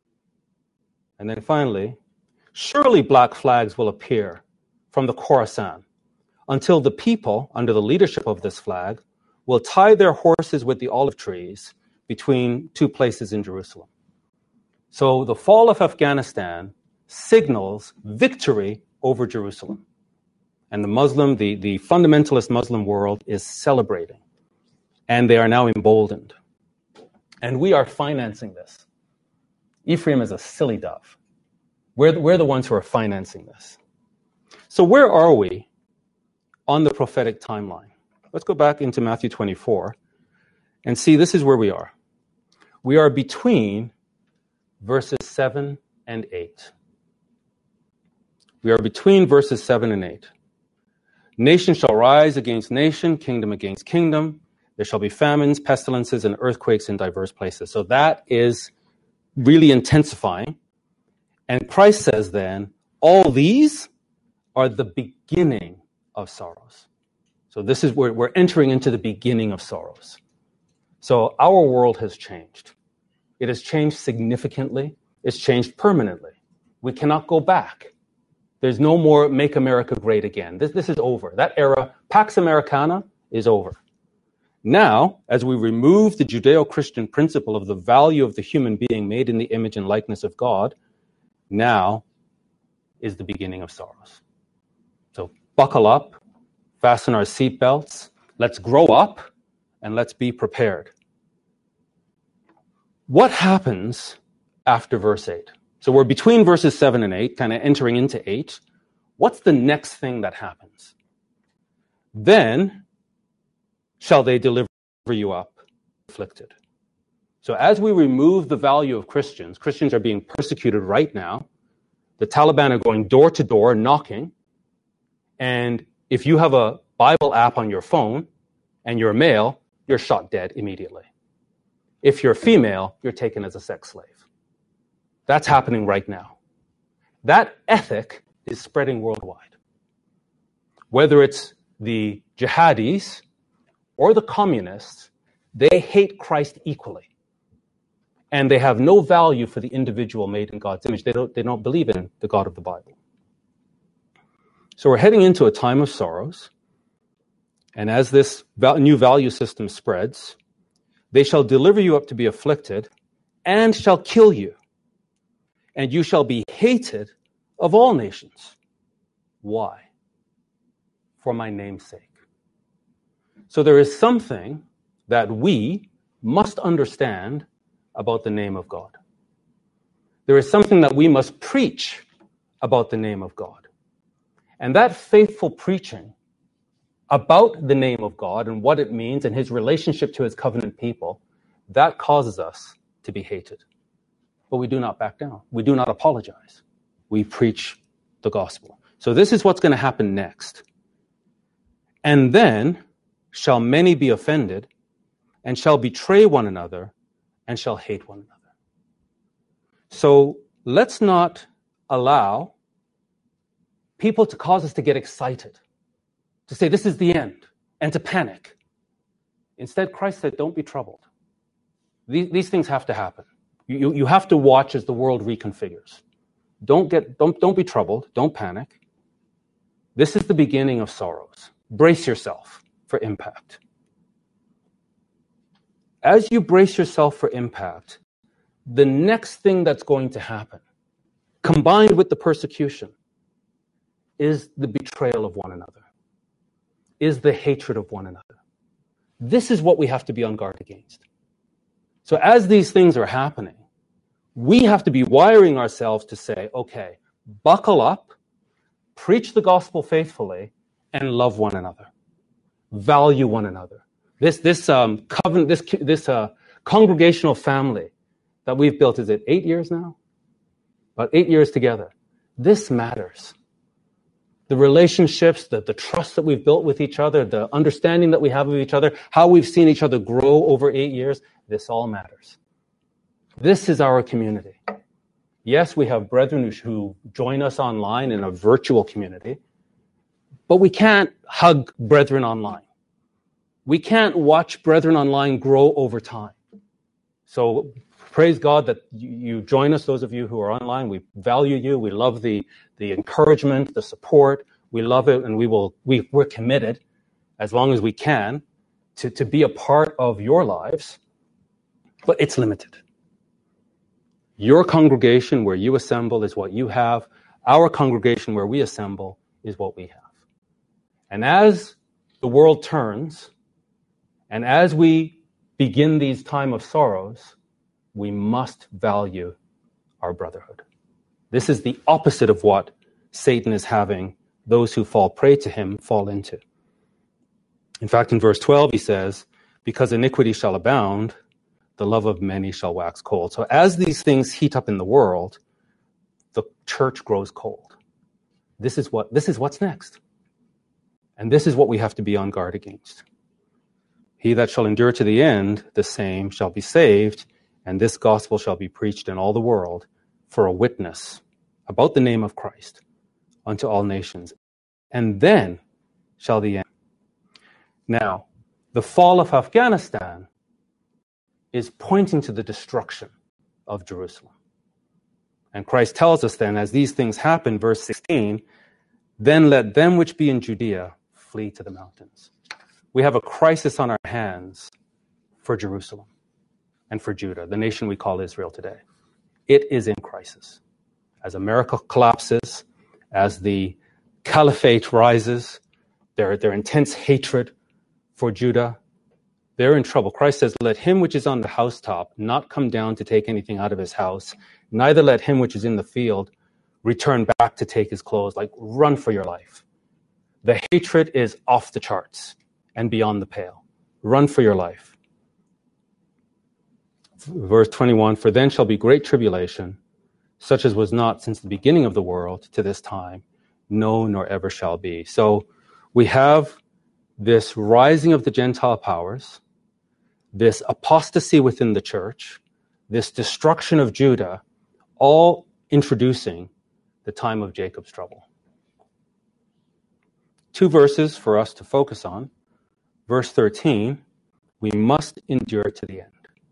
And then finally, surely black flags will appear from the Khorasan, until the people, under the leadership of this flag, will tie their horses with the olive trees between 2 places in Jerusalem. So the fall of Afghanistan signals victory over Jerusalem. And the fundamentalist Muslim world is celebrating. And they are now emboldened. And we are financing this. Ephraim is a silly dove. We're the ones who are financing this. So where are we on the prophetic timeline? Let's go back into Matthew 24 and see this is where we are. We are between verses 7 and 8. We are between verses 7 and 8. Nation shall rise against nation, kingdom against kingdom. There shall be famines, pestilences, and earthquakes in diverse places. So that is really intensifying. And Christ says then, all these are the beginning of sorrows. So this is where we're entering into the beginning of sorrows. So our world has changed. It has changed significantly. It's changed permanently. We cannot go back There's no more Make America Great Again. This is over. That era, Pax Americana, is over. Now, as we remove the Judeo-Christian principle of the value of the human being made in the image and likeness of God, now is the beginning of sorrows. So buckle up, fasten our seatbelts, let's grow up, and let's be prepared. What happens after verse 8? So we're between verses 7 and 8, kind of entering into 8. What's the next thing that happens? Then shall they deliver you up, afflicted. So as we remove the value of Christians are being persecuted right now. The Taliban are going door to door, knocking. And if you have a Bible app on your phone and you're male, you're shot dead immediately. If you're female, you're taken as a sex slave. That's happening right now. That ethic is spreading worldwide. Whether it's the jihadis or the communists, they hate Christ equally. And they have no value for the individual made in God's image. They don't believe in the God of the Bible. So we're heading into a time of sorrows. And as this new value system spreads, they shall deliver you up to be afflicted and shall kill you. And you shall be hated of all nations. Why? For my name's sake. So there is something that we must understand about the name of God. There is something that we must preach about the name of God. And that faithful preaching about the name of God and what it means and his relationship to his covenant people, that causes us to be hated. But we do not back down. We do not apologize. We preach the gospel. So this is what's going to happen next. And then shall many be offended and shall betray one another and shall hate one another. So let's not allow people to cause us to get excited, to say this is the end, and to panic. Instead, Christ said, don't be troubled. These things have to happen. You have to watch as the world reconfigures. Don't be troubled. Don't panic. This is the beginning of sorrows. Brace yourself for impact. As you brace yourself for impact, the next thing that's going to happen, combined with the persecution, is the betrayal of one another, is the hatred of one another. This is what we have to be on guard against. So as these things are happening, we have to be wiring ourselves to say, okay, buckle up, preach the gospel faithfully, and love one another. Value one another. This congregational family that we've built, is it 8 years now? About 8 years together. This matters. The relationships, the trust that we've built with each other, the understanding that we have of each other, how we've seen each other grow over 8 years, this all matters. This is our community. Yes, we have brethren who join us online in a virtual community, but we can't hug brethren online. We can't watch brethren online grow over time. So praise God that you join us, those of you who are online. We value you. We love the encouragement, the support. We love it, and we're committed, as long as we can, to be a part of your lives. But it's limited. Your congregation where you assemble is what you have. Our congregation where we assemble is what we have. And as the world turns, and as we begin these time of sorrows, we must value our brotherhood. This is the opposite of what Satan is having those who fall prey to him fall into. In fact, in verse 12, he says, because iniquity shall abound, the love of many shall wax cold. So as these things heat up in the world, the church grows cold. This is what's next. And this is what we have to be on guard against. He that shall endure to the end, the same shall be saved, and this gospel shall be preached in all the world for a witness about the name of Christ unto all nations. And then shall the end. Now, the fall of Afghanistan is pointing to the destruction of Jerusalem. And Christ tells us then, as these things happen, verse 16, then let them which be in Judea flee to the mountains. We have a crisis on our hands for Jerusalem and for Judah, the nation we call Israel today. It is in crisis. As America collapses, as the caliphate rises, their intense hatred for Judah, they're in trouble. Christ says, let him which is on the housetop not come down to take anything out of his house, neither let him which is in the field return back to take his clothes. Like, run for your life. The hatred is off the charts and beyond the pale. Run for your life. Verse 21, for then shall be great tribulation, such as was not since the beginning of the world to this time, no, nor ever shall be. So we have this rising of the Gentile powers, this apostasy within the church, this destruction of Judah, all introducing the time of Jacob's trouble. 2 verses for us to focus on. Verse 13, we must endure to the end.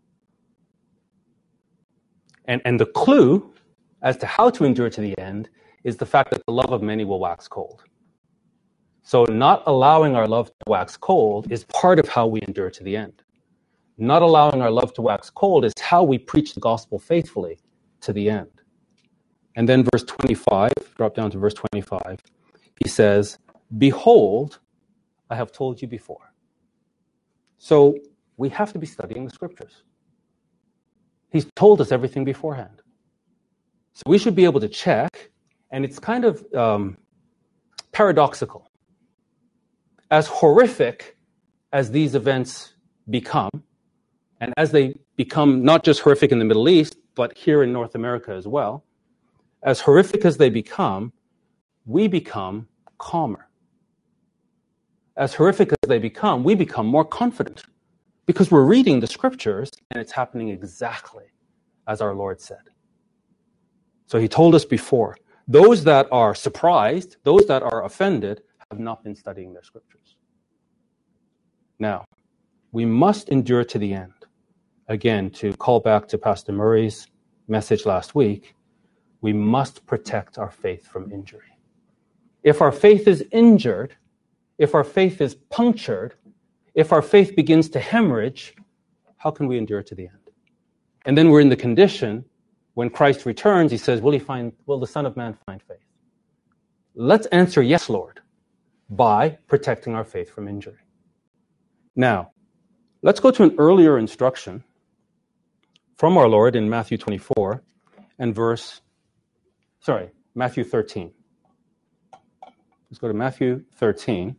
And the clue as to how to endure to the end is the fact that the love of many will wax cold. So not allowing our love to wax cold is part of how we endure to the end. Not allowing our love to wax cold is how we preach the gospel faithfully to the end. And then verse 25, drop down to verse 25, he says, behold, I have told you before. So we have to be studying the scriptures. He's told us everything beforehand. So we should be able to check, and it's kind of paradoxical. As horrific as these events become, and as they become not just horrific in the Middle East, but here in North America as well, as horrific as they become, we become calmer. As horrific as they become, we become more confident because we're reading the scriptures and it's happening exactly as our Lord said. So he told us before, those that are surprised, those that are offended, have not been studying their scriptures. Now, we must endure to the end. Again, to call back to Pastor Murray's message last week, we must protect our faith from injury. If our faith is injured, if our faith is punctured, if our faith begins to hemorrhage, how can we endure to the end? And then we're in the condition, when Christ returns, he says, will the Son of Man find faith? Let's answer yes, Lord, by protecting our faith from injury. Now, let's go to an earlier instruction from our Lord in Matthew 24 and Matthew 13. Let's go to Matthew 13.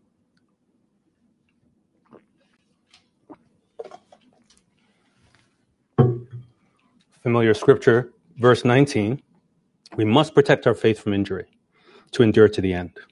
Familiar scripture, verse 19. We must protect our faith from injury to endure to the end.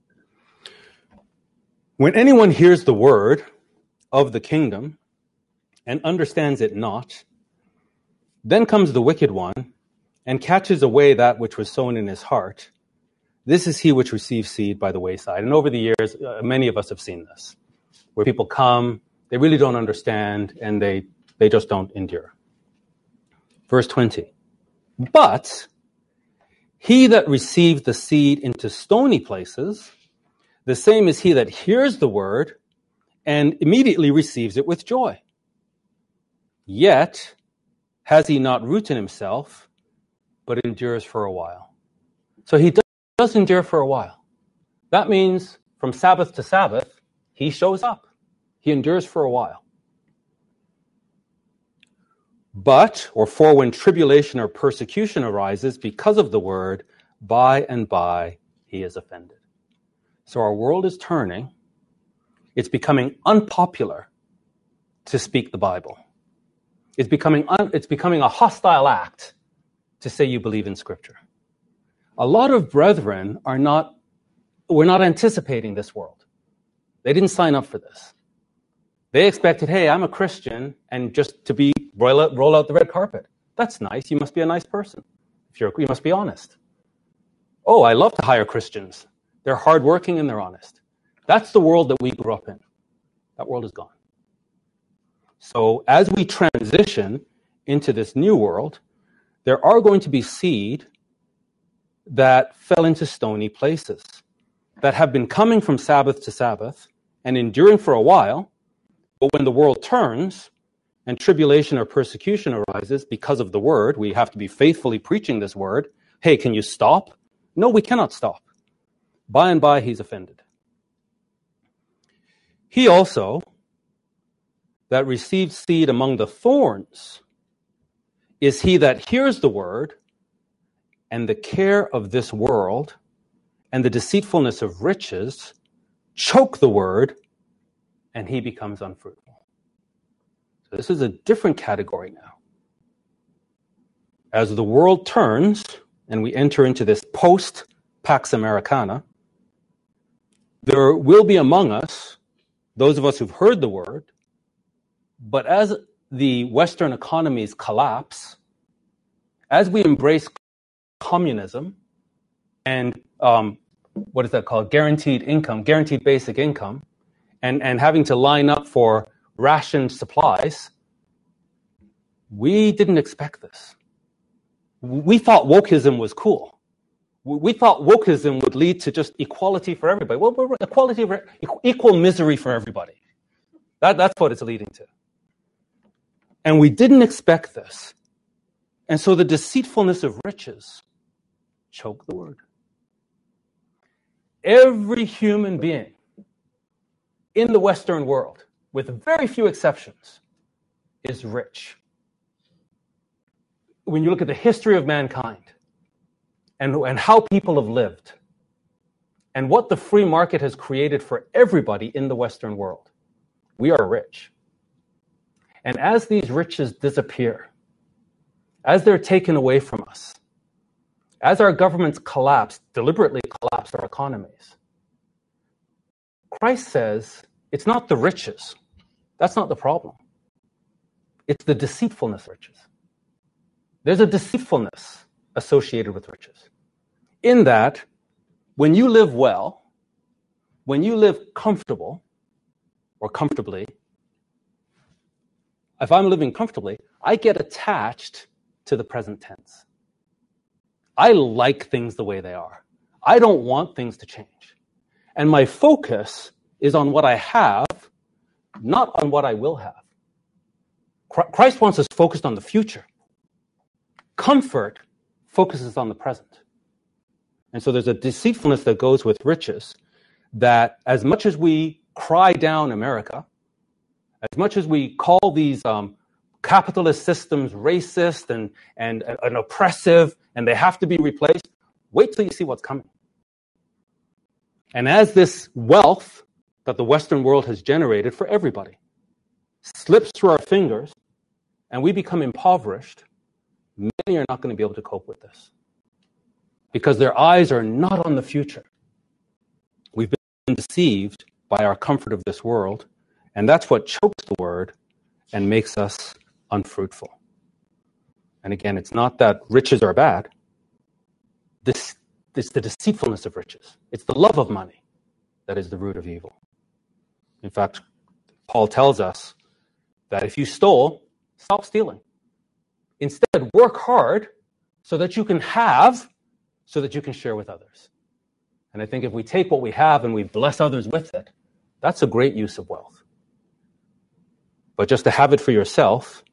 When anyone hears the word of the kingdom and understands it not, then comes the wicked one and catches away that which was sown in his heart. This is he which receives seed by the wayside. And over the years, many of us have seen this, where people come, they really don't understand, and they just don't endure. Verse 20, but he that received the seed into stony places, the same is he that hears the word and immediately receives it with joy. Yet has he not root in himself, but endures for a while. So he does endure for a while. That means from Sabbath to Sabbath, he shows up. He endures for a while. But, or for when tribulation or persecution arises because of the word, by and by he is offended. So our world is turning. It's becoming unpopular to speak the Bible. It's becoming a hostile act to say you believe in Scripture. A lot of brethren we're not anticipating this world. They didn't sign up for this. They expected, hey, I'm a Christian, and just to roll out the red carpet. That's nice. You must be a nice person. You must be honest. Oh, I love to hire Christians. They're hardworking and they're honest. That's the world that we grew up in. That world is gone. So as we transition into this new world, there are going to be seed that fell into stony places, that have been coming from Sabbath to Sabbath and enduring for a while, but when the world turns and tribulation or persecution arises because of the word, we have to be faithfully preaching this word. Hey, can you stop? No, we cannot stop. By and by, he's offended. He also, that received seed among the thorns, is he that hears the word, and the care of this world and the deceitfulness of riches choke the word, and he becomes unfruitful. So this is a different category now. As the world turns and we enter into this post-Pax Americana, there will be among us those of us who've heard the word, but as the Western economies collapse, as we embrace communism and what is that called? Guaranteed income, guaranteed basic income, and having to line up for rationed supplies, we didn't expect this. We thought wokeism was cool. We thought wokeism would lead to just equality for everybody. Well, equality, equal misery for everybody. That's what it's leading to. And we didn't expect this. And so the deceitfulness of riches choke the word. Every human being in the Western world, with very few exceptions, is rich. When you look at the history of mankind and how people have lived and what the free market has created for everybody in the Western world, we are rich. And as these riches disappear, as they're taken away from us, as our governments deliberately collapse our economies, Christ says it's not the riches. That's not the problem. It's the deceitfulness of riches. There's a deceitfulness associated with riches. In that, when you live well, when you live comfortable or comfortably, if I'm living comfortably, I get attached to the present tense. I like things the way they are. I don't want things to change. And my focus is on what I have, not on what I will have. Christ wants us focused on the future. Comfort focuses on the present. And so there's a deceitfulness that goes with riches that as much as we cry down America, as much as we call these capitalist systems racist and oppressive, and they have to be replaced, wait till you see what's coming. And as this wealth that the Western world has generated for everybody slips through our fingers and we become impoverished, many are not going to be able to cope with this because their eyes are not on the future. We've been deceived by our comfort of this world, and that's what chokes the word and makes us unfruitful. And again, it's not that riches are bad. It's the deceitfulness of riches. It's the love of money that is the root of evil. In fact, Paul tells us that if you stole, stop stealing. Instead, work hard so that you can have, so that you can share with others. And I think if we take what we have and we bless others with it, that's a great use of wealth. But just to have it for yourself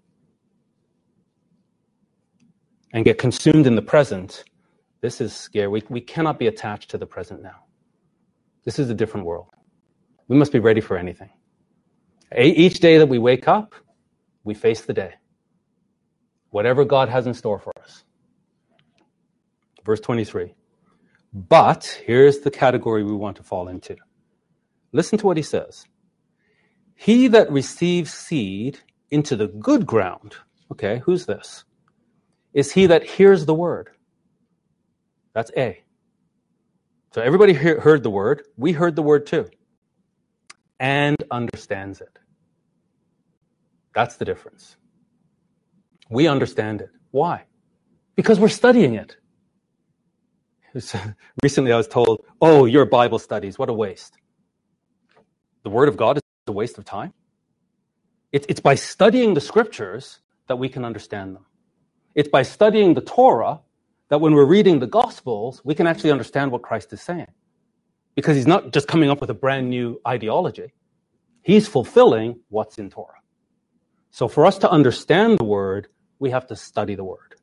and get consumed in the present, this is scary. We cannot be attached to the present now. This is a different world. We must be ready for anything. Each day that we wake up, we face the day. Whatever God has in store for us. Verse 23. But here's the category we want to fall into. Listen to what he says. He that receives seed into the good ground, okay, who's this? Is he that hears the word. That's A. So everybody heard the word. We heard the word too. And understands it. That's the difference. We understand it. Why? Because we're studying it. Recently I was told, oh, your Bible studies, what a waste. The Word of God is a waste of time. It's by studying the Scriptures that we can understand them. It's by studying the Torah that when we're reading the Gospels, we can actually understand what Christ is saying. Because he's not just coming up with a brand new ideology. He's fulfilling what's in Torah. So for us to understand the word, we have to study the word.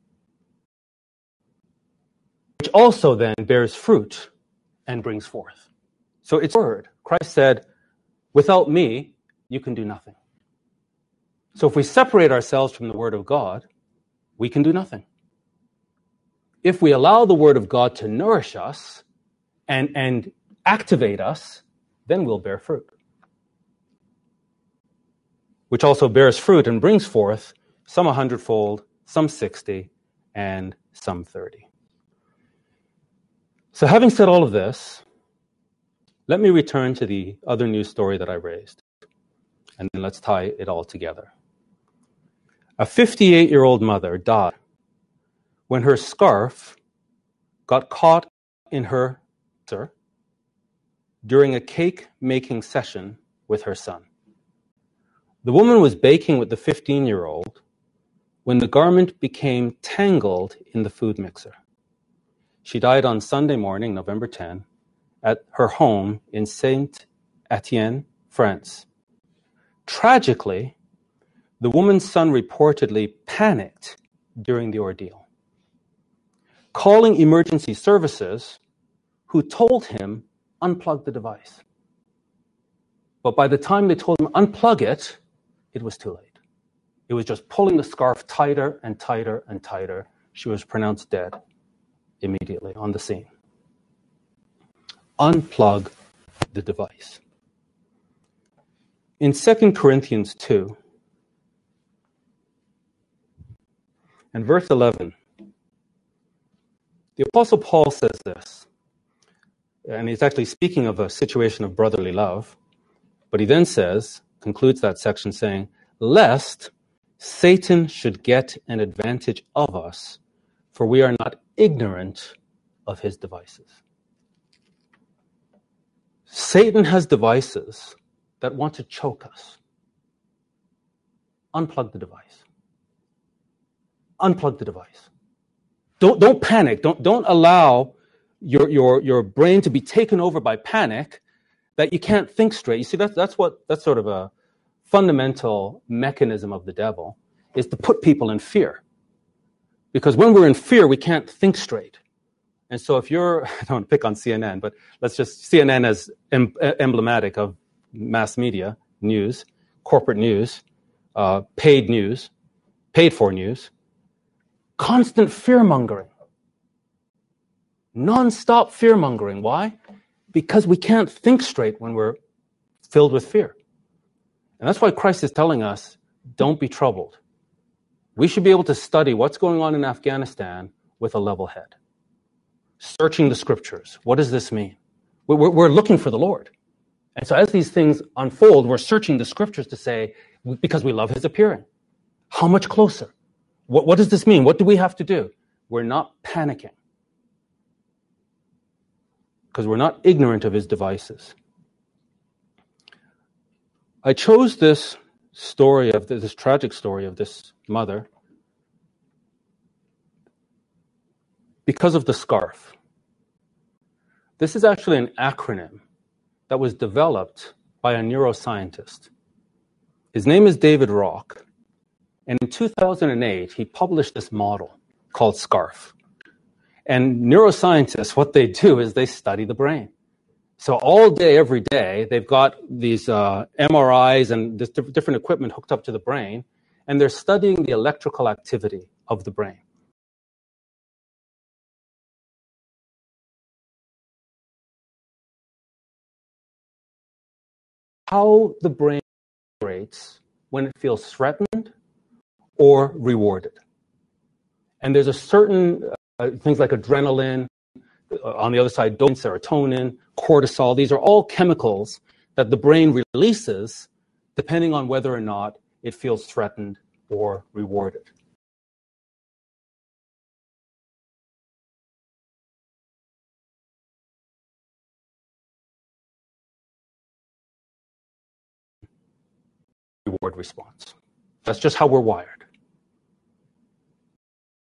Which also then bears fruit and brings forth. So it's word. Christ said, without me, you can do nothing. So if we separate ourselves from the word of God, we can do nothing. If we allow the word of God to nourish us and activate us, then we'll bear fruit. Which also bears fruit and brings forth some 100-fold, some 60, and some 30. So having said all of this, let me return to the other news story that I raised, and then let's tie it all together. A 58-year-old mother died when her scarf got caught in her during a cake-making session with her son. The woman was baking with the 15-year-old when the garment became tangled in the food mixer. She died on Sunday morning, November 10, at her home in Saint-Étienne, France. Tragically, the woman's son reportedly panicked during the ordeal, calling emergency services, who told him, unplug the device. But by the time they told him unplug it, it was too late. It was just pulling the scarf tighter and tighter and tighter. She was pronounced dead immediately on the scene. Unplug the device. In 2 Corinthians 2 and verse 11, the Apostle Paul says this, and he's actually speaking of a situation of brotherly love, but he then concludes that section saying, lest Satan should get an advantage of us, for we are not ignorant of his devices. Satan has devices that want to choke us. Unplug the device. Unplug the device. Don't panic. Don't allow your brain to be taken over by panic that you can't think straight. You see, that's sort of a fundamental mechanism of the devil, is to put people in fear. Because when we're in fear, we can't think straight. And so if you're, I don't want to pick on CNN, but let's just, CNN as emblematic of mass media, news, corporate news, paid for news, constant fear-mongering. Non-stop fear-mongering. Why? Because we can't think straight when we're filled with fear. And that's why Christ is telling us, don't be troubled. We should be able to study what's going on in Afghanistan with a level head. Searching the scriptures. What does this mean? We're looking for the Lord. And so as these things unfold, we're searching the scriptures to say, because we love his appearing. How much closer? What does this mean? What do we have to do? We're not panicking. Because we're not ignorant of his devices. I chose this story of this tragic story of this mother because of the scarf. This is actually an acronym that was developed by a neuroscientist. His name is David Rock. And in 2008, he published this model called SCARF. And neuroscientists, what they do is they study the brain. So all day, every day, they've got these MRIs and this different equipment hooked up to the brain, and they're studying the electrical activity of the brain. How the brain operates when it feels threatened or rewarded. And there's a certain things like adrenaline, on the other side, dopamine, serotonin, cortisol. These are all chemicals that the brain releases depending on whether or not it feels threatened or rewarded. Reward response. That's just how we're wired.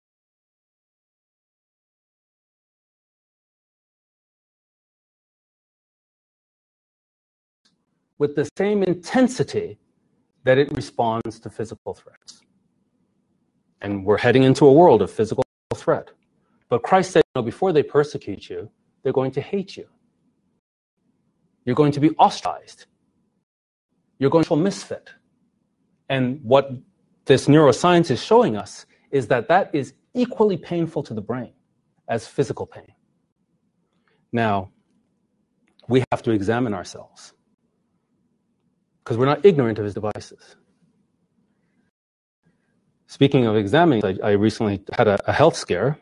with the same intensity that it responds to physical threats. And we're heading into a world of physical threat. But Christ said, before they persecute you, they're going to hate you. You're going to be ostracized. You're going to feel misfit. And what this neuroscience is showing us is that that is equally painful to the brain as physical pain. Now, we have to examine ourselves because we're not ignorant of his devices. Speaking of examining, I recently had a health scare.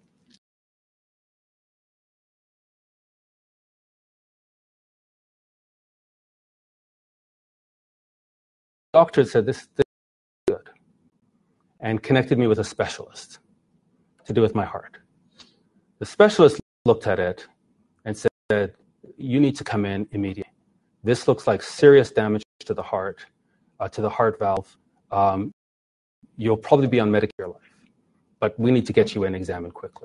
The doctor said this is good and connected me with a specialist to do with my heart. The specialist looked at it and said, you need to come in immediately. This looks like serious damage to the heart valve. You'll probably be on Medicare life, but we need to get you in examined quickly.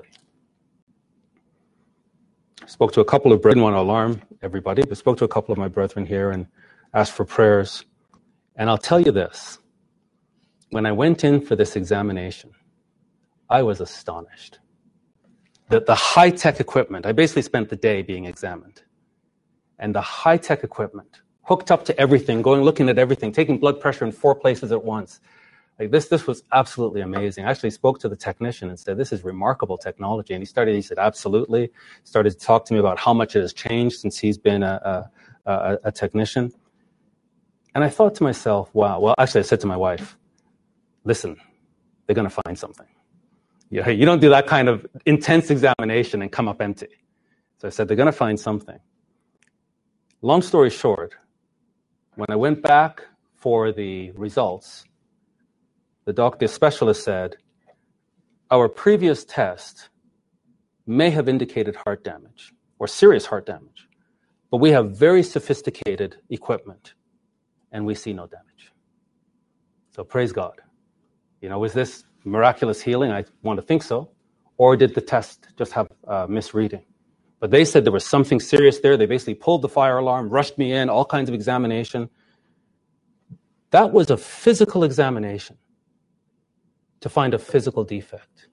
Spoke to a couple of brethren, didn't want to alarm everybody, but spoke to a couple of my brethren here and asked for prayers. And I'll tell you this, when I went in for this examination, I was astonished. That the high-tech equipment, I basically spent the day being examined, and the high-tech equipment, hooked up to everything, looking at everything, taking blood pressure in 4 places at once. Like this was absolutely amazing. I actually spoke to the technician and said, this is remarkable technology. And he said, absolutely. Started to talk to me about how much it has changed since he's been a technician. And I thought to myself, wow. Well, actually, I said to my wife, listen, they're going to find something. You don't do that kind of intense examination and come up empty. So I said, they're going to find something. Long story short, when I went back for the results, the specialist said, our previous test may have indicated heart damage or serious heart damage, but we have very sophisticated equipment and we see no damage. So praise God. Was this miraculous healing? I want to think so. Or did the test just have misreading? But they said there was something serious there. They basically pulled the fire alarm, rushed me in, all kinds of examination. That was a physical examination to find a physical defect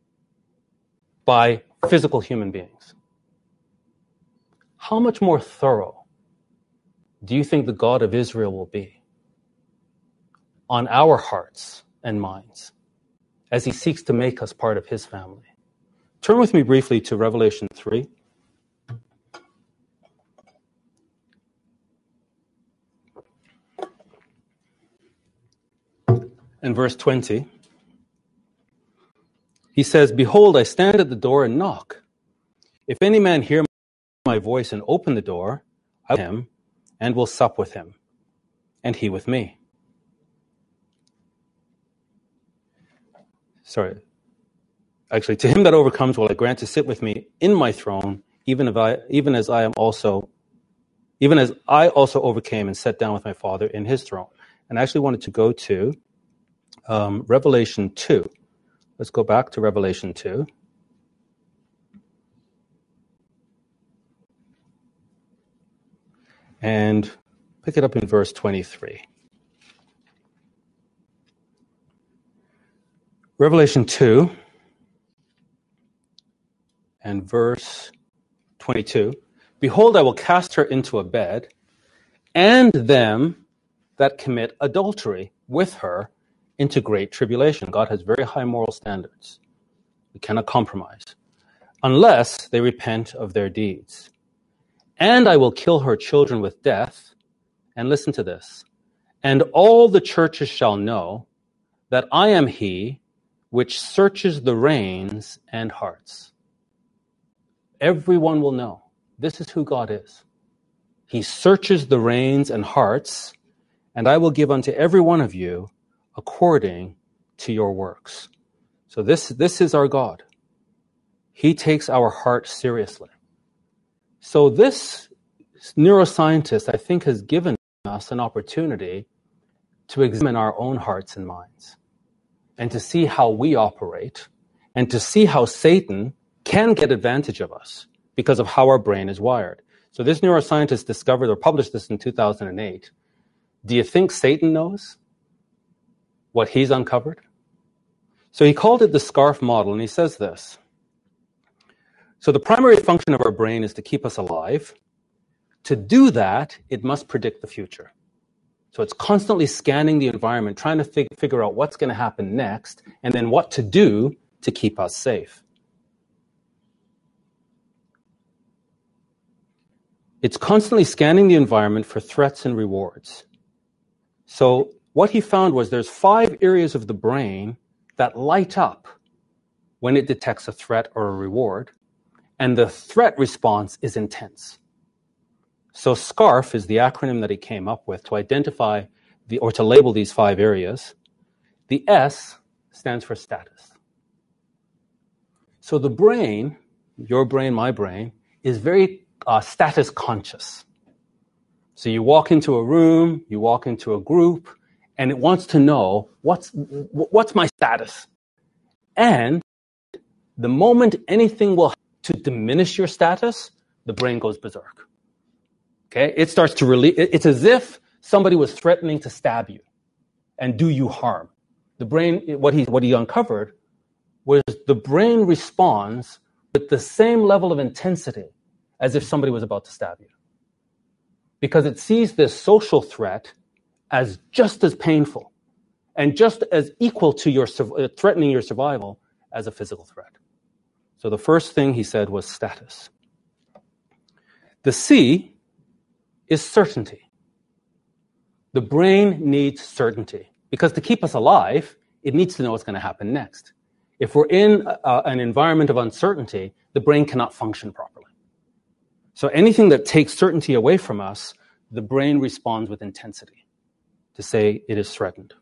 by physical human beings. How much more thorough do you think the God of Israel will be on our hearts and minds as he seeks to make us part of his family? Turn with me briefly to Revelation 3. And verse 20. He says, behold, I stand at the door and knock. If any man hear my voice and open the door, I will him and will sup with him, and he with me. Actually, to him that overcomes will I grant to sit with me in my throne, even as I also overcame and sat down with my Father in his throne. And I actually wanted to go to Revelation 2. Let's go back to Revelation 2. And pick it up in verse 23. Revelation 2 and verse 22. Behold, I will cast her into a bed, and them that commit adultery with her into great tribulation. God has very high moral standards. We cannot compromise unless they repent of their deeds. And I will kill her children with death. And listen to this. And all the churches shall know that I am he which searches the reins and hearts. Everyone will know. This is who God is. He searches the reins and hearts, and I will give unto every one of you according to your works. So this is our God. He takes our heart seriously. So this neuroscientist, I think, has given us an opportunity to examine our own hearts and minds and to see how we operate and to see how Satan can get advantage of us because of how our brain is wired. So this neuroscientist discovered or published this in 2008. Do you think Satan knows what he's uncovered? So he called it the SCARF model, and he says this. So the primary function of our brain is to keep us alive. To do that, it must predict the future. So it's constantly scanning the environment, trying to figure out what's going to happen next, and then what to do to keep us safe. It's constantly scanning the environment for threats and rewards. So what he found was there's 5 areas of the brain that light up when it detects a threat or a reward, and the threat response is intense. So SCARF is the acronym that he came up with to identify or to label these 5 areas. The S stands for status. So the brain, your brain, my brain, is very status conscious. So you walk into a room, you walk into a group, and it wants to know what's my status. And the moment anything will to diminish your status, the brain goes berserk. Okay, it starts to release. It's as if somebody was threatening to stab you and do you harm. The brain, what he uncovered was the brain responds with the same level of intensity as if somebody was about to stab you, because it sees this social threat as just as painful and just as equal to your threatening your survival as a physical threat. So the first thing he said was status. The C is certainty. The brain needs certainty because to keep us alive, it needs to know what's going to happen next. If we're in an environment of uncertainty, the brain cannot function properly. So anything that takes certainty away from us, the brain responds with intensity to say it is threatened.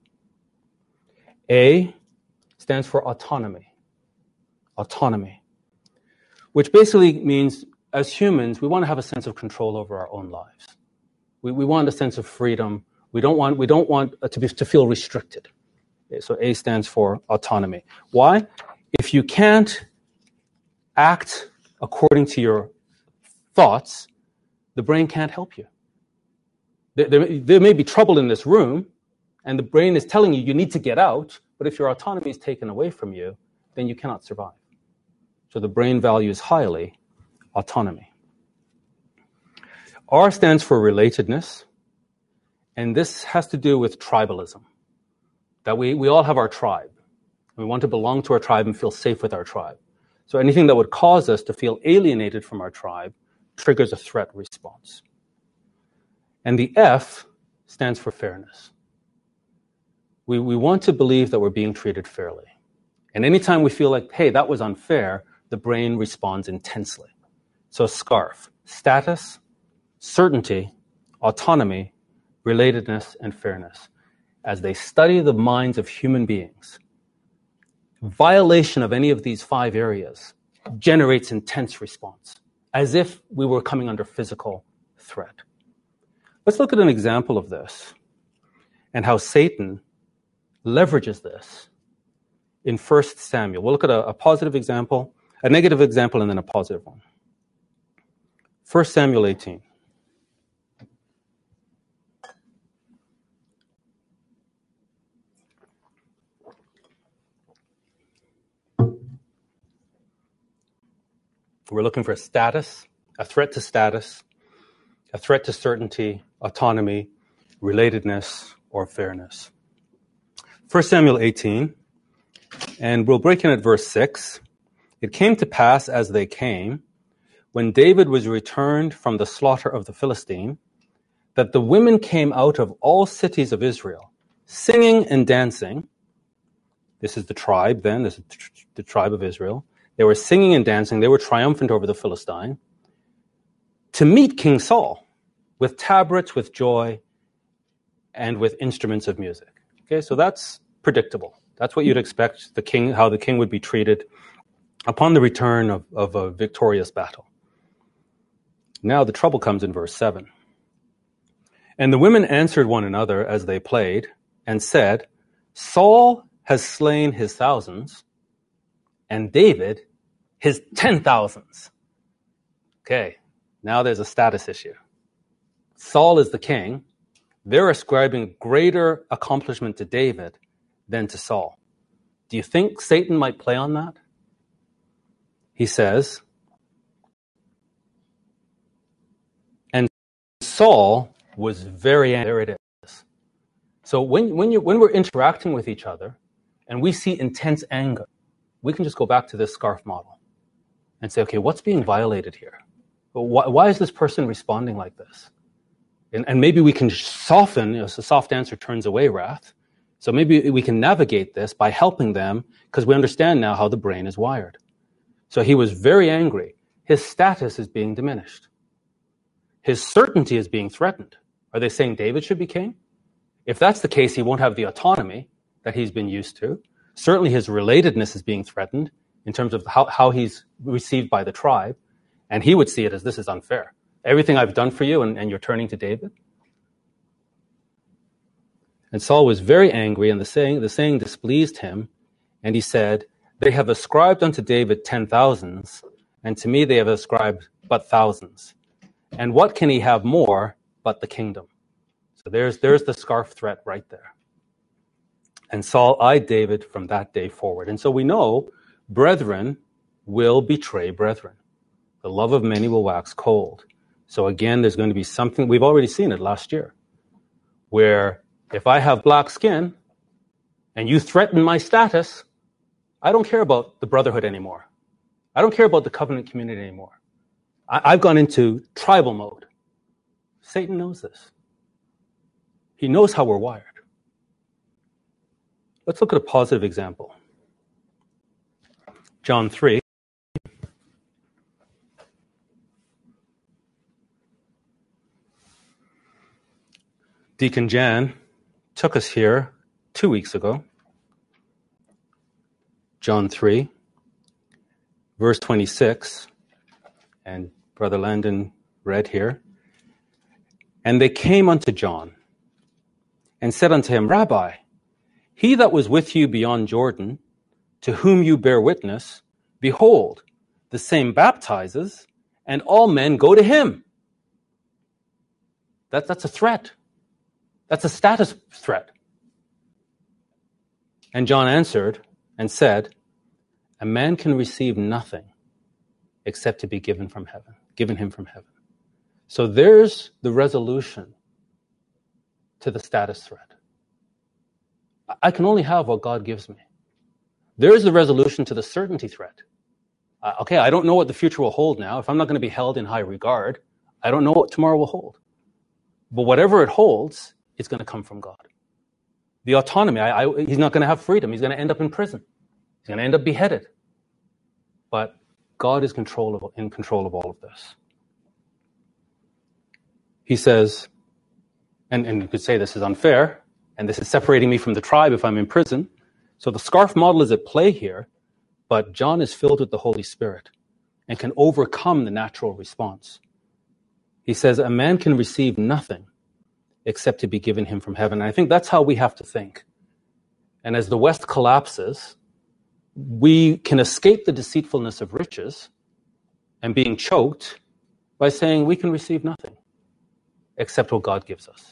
A stands for autonomy. Autonomy, which basically means as humans, we want to have a sense of control over our own lives. We want a sense of freedom. We don't want to feel restricted. Okay, so A stands for autonomy. Why? If you can't act according to your thoughts, the brain can't help you. There may be trouble in this room, and the brain is telling you need to get out, but if your autonomy is taken away from you, then you cannot survive. So the brain values highly autonomy. R stands for relatedness, and this has to do with tribalism, that we all have our tribe. We want to belong to our tribe and feel safe with our tribe. So anything that would cause us to feel alienated from our tribe triggers a threat response. And the F stands for fairness. We want to believe that we're being treated fairly. And anytime we feel like, hey, that was unfair, the brain responds intensely. So SCARF, status, certainty, autonomy, relatedness, and fairness. As they study the minds of human beings, violation of any of these 5 areas generates intense response, as if we were coming under physical threat. Let's look at an example of this and how Satan leverages this in 1 Samuel. We'll look at a positive example, a negative example, and then a positive one. 1 Samuel 18. We're looking for status, a threat to status, a threat to certainty, autonomy, relatedness, or fairness. 1 Samuel 18, and we'll break in at verse 6. It came to pass as they came, when David was returned from the slaughter of the Philistine, that the women came out of all cities of Israel, singing and dancing. This is the tribe then, this is the tribe of Israel. They were singing and dancing. They were triumphant over the Philistine to meet King Saul with tabrets, with joy, and with instruments of music. Okay, so that's predictable. That's what you'd expect the king, how the king would be treated upon the return of a victorious battle. Now the trouble comes in verse 7. And the women answered one another as they played and said, Saul has slain his thousands, and David his 10,000s. Okay, Now there's a status issue. Saul is the king. They're ascribing greater accomplishment to David than to Saul. Do you think Satan might play on that? He says, and Saul was very angry. There it is. So when we're interacting with each other and we see intense anger, we can just go back to this scarf model and say, okay, what's being violated here? Why is this person responding like this? And maybe we can soften, so soft answer turns away wrath. So maybe we can navigate this by helping them because we understand now how the brain is wired. So he was very angry. His status is being diminished. His certainty is being threatened. Are they saying David should be king? If that's the case, he won't have the autonomy that he's been used to. Certainly his relatedness is being threatened in terms of how he's received by the tribe. And he would see it as this is unfair. Everything I've done for you and you're turning to David. And Saul was very angry, and the saying displeased him. And he said, they have ascribed unto David 10,000s, and to me they have ascribed but thousands. And what can he have more but the kingdom? So there's the scarf threat right there. And Saul eyed David from that day forward. And so we know brethren will betray brethren. The love of many will wax cold. So again, there's going to be something, we've already seen it last year, where if I have black skin and you threaten my status, I don't care about the brotherhood anymore. I don't care about the covenant community anymore. I've gone into tribal mode. Satan knows this. He knows how we're wired. Let's look at a positive example. John 3. Deacon Jan took us here 2 weeks ago. John 3, verse 26, and Brother Landon read here. And they came unto John and said unto him, Rabbi, he that was with you beyond Jordan, to whom you bear witness, behold, the same baptizes, and all men go to him. That's a threat. That's a status threat. And John answered and said, a man can receive nothing except to be given him from heaven. So there's the resolution to the status threat. I can only have what God gives me. There's the resolution to the certainty threat. Okay, I don't know what the future will hold now. If I'm not going to be held in high regard, I don't know what tomorrow will hold. But whatever it holds, it's going to come from God. The autonomy, he's not going to have freedom. He's going to end up in prison. He's going to end up beheaded. But God is in control of all of this. He says, and you could say this is unfair, and this is separating me from the tribe if I'm in prison. So the scarf model is at play here, but John is filled with the Holy Spirit and can overcome the natural response. He says, a man can receive nothing except to be given him from heaven. And I think that's how we have to think. And as the West collapses, we can escape the deceitfulness of riches and being choked by saying we can receive nothing except what God gives us.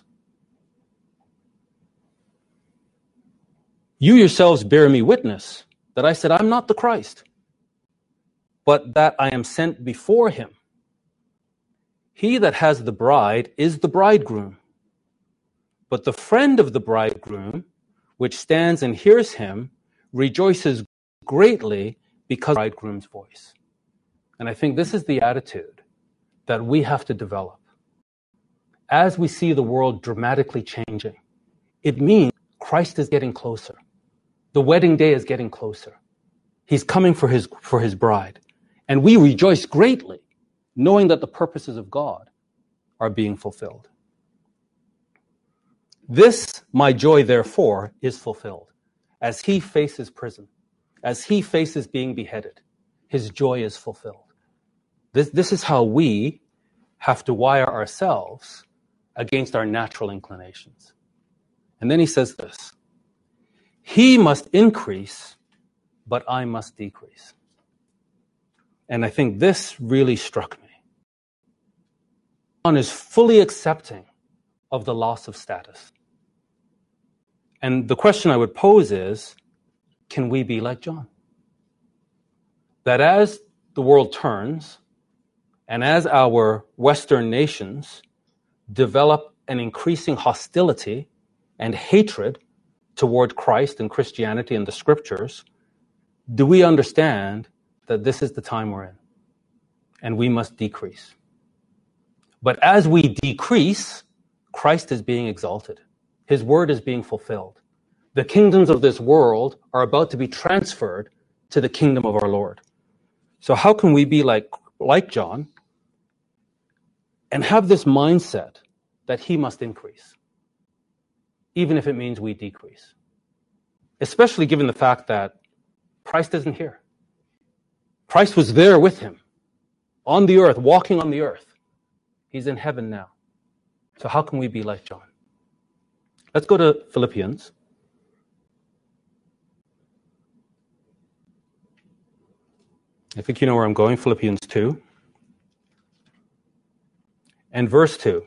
You yourselves bear me witness that I said, I'm not the Christ, but that I am sent before him. He that has the bride is the bridegroom. But the friend of the bridegroom, which stands and hears him, rejoices greatly because of the bridegroom's voice. And I think this is the attitude that we have to develop. As we see the world dramatically changing, it means Christ is getting closer. The wedding day is getting closer. He's coming for his bride. And we rejoice greatly, knowing that the purposes of God are being fulfilled. This, my joy, therefore, is fulfilled. As he faces prison, as he faces being beheaded, his joy is fulfilled. This is how we have to wire ourselves against our natural inclinations. And then he says this, he must increase, but I must decrease. And I think this really struck me. John is fully accepting of the loss of status. And the question I would pose is, can we be like John? That as the world turns, and as our Western nations develop an increasing hostility and hatred toward Christ and Christianity and the scriptures, do we understand that this is the time we're in and we must decrease? But as we decrease, Christ is being exalted. His word is being fulfilled. The kingdoms of this world are about to be transferred to the kingdom of our Lord. So how can we be like John and have this mindset that he must increase, even if it means we decrease? Especially given the fact that Christ isn't here. Christ was there with him on the earth, walking on the earth. He's in heaven now. So how can we be like John? Let's go to Philippians. I think you know where I'm going, Philippians 2. And verse 2.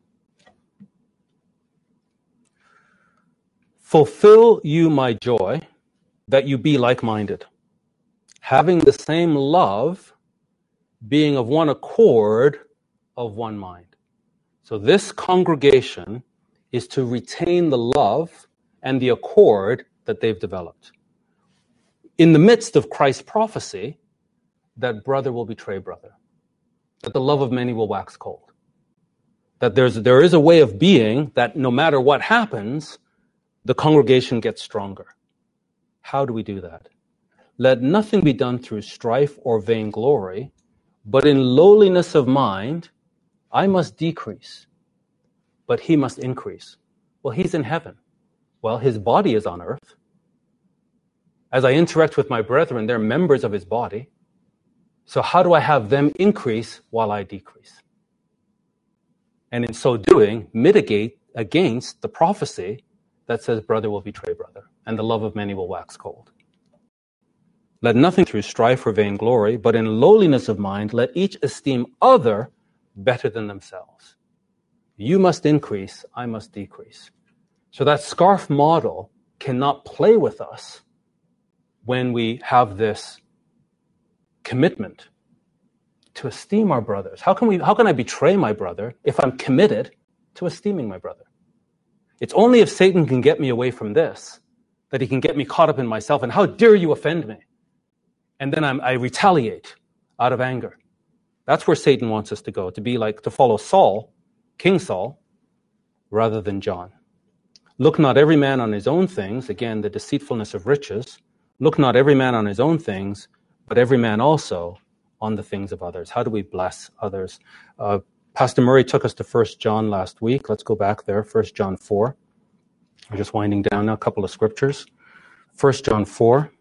Fulfill you my joy, that you be like-minded, having the same love, being of one accord, of one mind. So this congregation is to retain the love and the accord that they've developed. In the midst of Christ's prophecy, that brother will betray brother, that the love of many will wax cold, that there is a way of being that no matter what happens, the congregation gets stronger. How do we do that? Let nothing be done through strife or vainglory, but in lowliness of mind, I must decrease, but he must increase. Well, he's in heaven. Well, his body is on earth. As I interact with my brethren, they're members of his body. So how do I have them increase while I decrease? And in so doing, mitigate against the prophecy that says brother will betray brother, and the love of many will wax cold. Let nothing through strife or vainglory, but in lowliness of mind, let each esteem other better than themselves. You must increase, I must decrease. So that scarf model cannot play with us when we have this commitment to esteem our brothers. How can I betray my brother if I'm committed to esteeming my brother? It's only if Satan can get me away from this that he can get me caught up in myself. And how dare you offend me? And then I retaliate out of anger. That's where Satan wants us to go, to follow Saul, King Saul, rather than John. Look not every man on his own things, again, the deceitfulness of riches. Look not every man on his own things, but every man also on the things of others. How do we bless others? Pastor Murray took us to 1 John last week. Let's go back there, 1 John 4. We're just winding down now, a couple of scriptures. 1 John 4.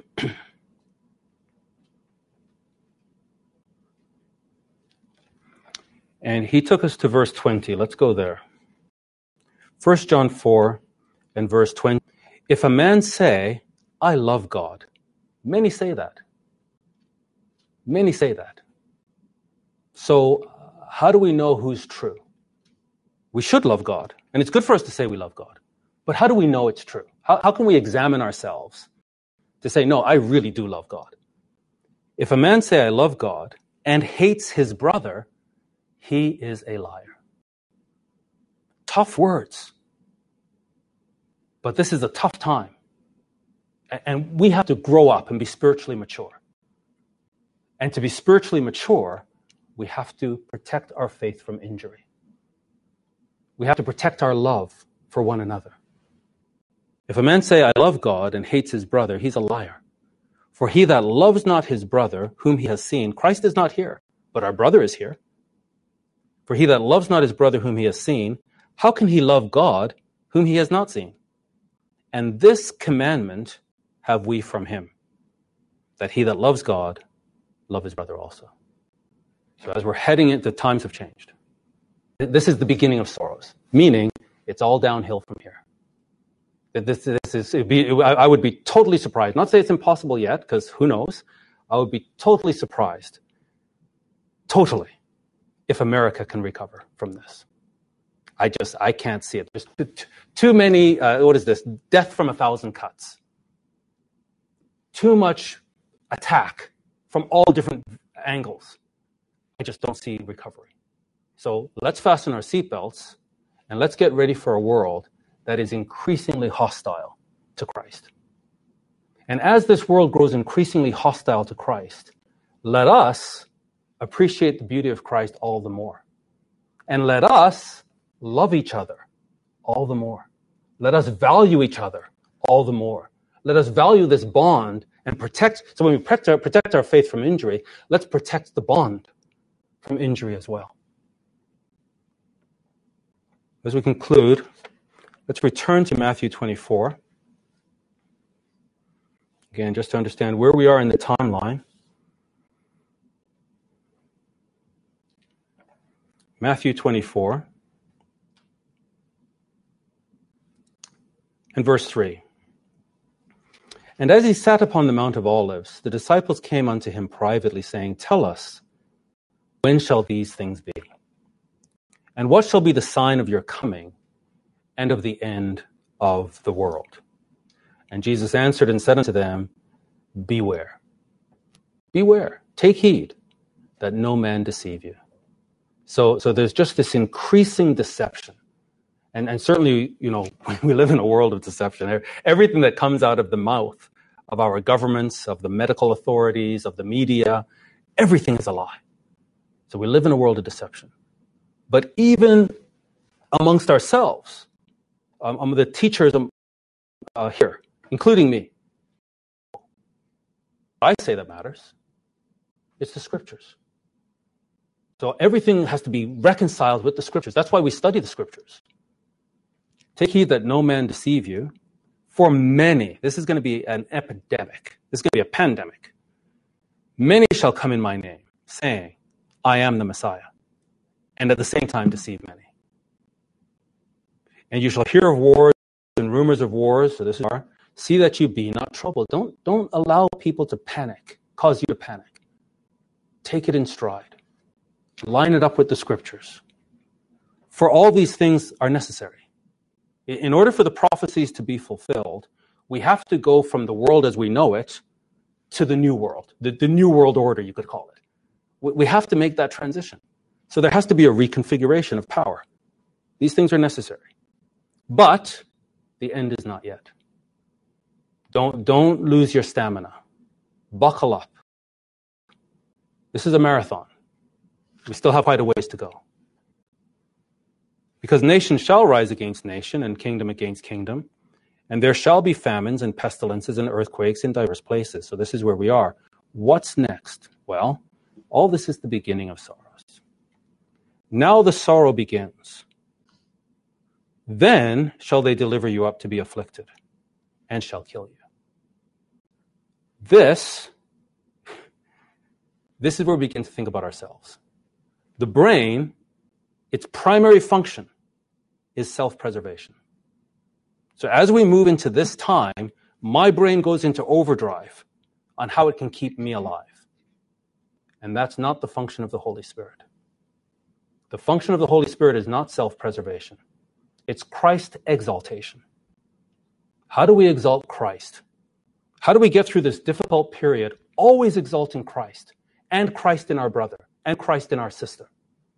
And he took us to verse 20. Let's go there. 1 John 4 and verse 20. If a man say, I love God. Many say that. Many say that. So how do we know who's true? We should love God. And it's good for us to say we love God. But how do we know it's true? How can we examine ourselves to say, no, I really do love God? If a man say, I love God, and hates his brother, he is a liar. Tough words. But this is a tough time. And we have to grow up and be spiritually mature. And to be spiritually mature, we have to protect our faith from injury. We have to protect our love for one another. If a man say, I love God, and hates his brother, he's a liar. For he that loves not his brother, whom he has seen, Christ is not here, but our brother is here. For he that loves not his brother whom he has seen, how can he love God whom he has not seen? And this commandment have we from him, that he that loves God, love his brother also. So as we're heading into times have changed. This is the beginning of sorrows, meaning it's all downhill from here. I would be totally surprised, not say it's impossible yet, because who knows, I would be totally surprised, totally, if America can recover from this. I can't see it. There's too many, what is this? Death from 1,000 cuts. Too much attack from all different angles. I just don't see recovery. So let's fasten our seatbelts and let's get ready for a world that is increasingly hostile to Christ. And as this world grows increasingly hostile to Christ, let us appreciate the beauty of Christ all the more. And let us love each other all the more. Let us value each other all the more. Let us value this bond and protect. So when we protect our faith from injury, let's protect the bond from injury as well. As we conclude, let's return to Matthew 24. Again, just to understand where we are in the timeline. Matthew 24 and verse 3. And as he sat upon the Mount of Olives, the disciples came unto him privately, saying, Tell us, when shall these things be? And what shall be the sign of your coming and of the end of the world? And Jesus answered and said unto them, Beware. Beware. Take heed that no man deceive you. So there's just this increasing deception. And certainly, we live in a world of deception. Everything that comes out of the mouth of our governments, of the medical authorities, of the media, everything is a lie. So we live in a world of deception. But even amongst ourselves, the teachers here, including me, I say that matters. It's the scriptures. So everything has to be reconciled with the scriptures. That's why we study the scriptures. Take heed that no man deceive you, for many, this is going to be an epidemic. This is going to be a pandemic. Many shall come in my name, saying, I am the Messiah, and at the same time deceive many. And you shall hear of wars and rumors of wars, so this is our, see that you be not troubled. Don't allow people to panic, cause you to panic. Take it in stride. Line it up with the scriptures. For all these things are necessary. In order for the prophecies to be fulfilled, we have to go from the world as we know it to the new world, the new world order, you could call it. We have to make that transition. So there has to be a reconfiguration of power. These things are necessary. But the end is not yet. Don't lose your stamina. Buckle up. This is a marathon. We still have quite a ways to go. Because nation shall rise against nation, and kingdom against kingdom, and there shall be famines and pestilences and earthquakes in diverse places. So this is where we are. What's next? Well, all this is the beginning of sorrows. Now the sorrow begins. Then shall they deliver you up to be afflicted, and shall kill you. This is where we begin to think about ourselves. The brain, its primary function is self-preservation. So as we move into this time, my brain goes into overdrive on how it can keep me alive. And that's not the function of the Holy Spirit. The function of the Holy Spirit is not self-preservation. It's Christ exaltation. How do we exalt Christ? How do we get through this difficult period always exalting Christ, and Christ in our brother, and Christ in our sister?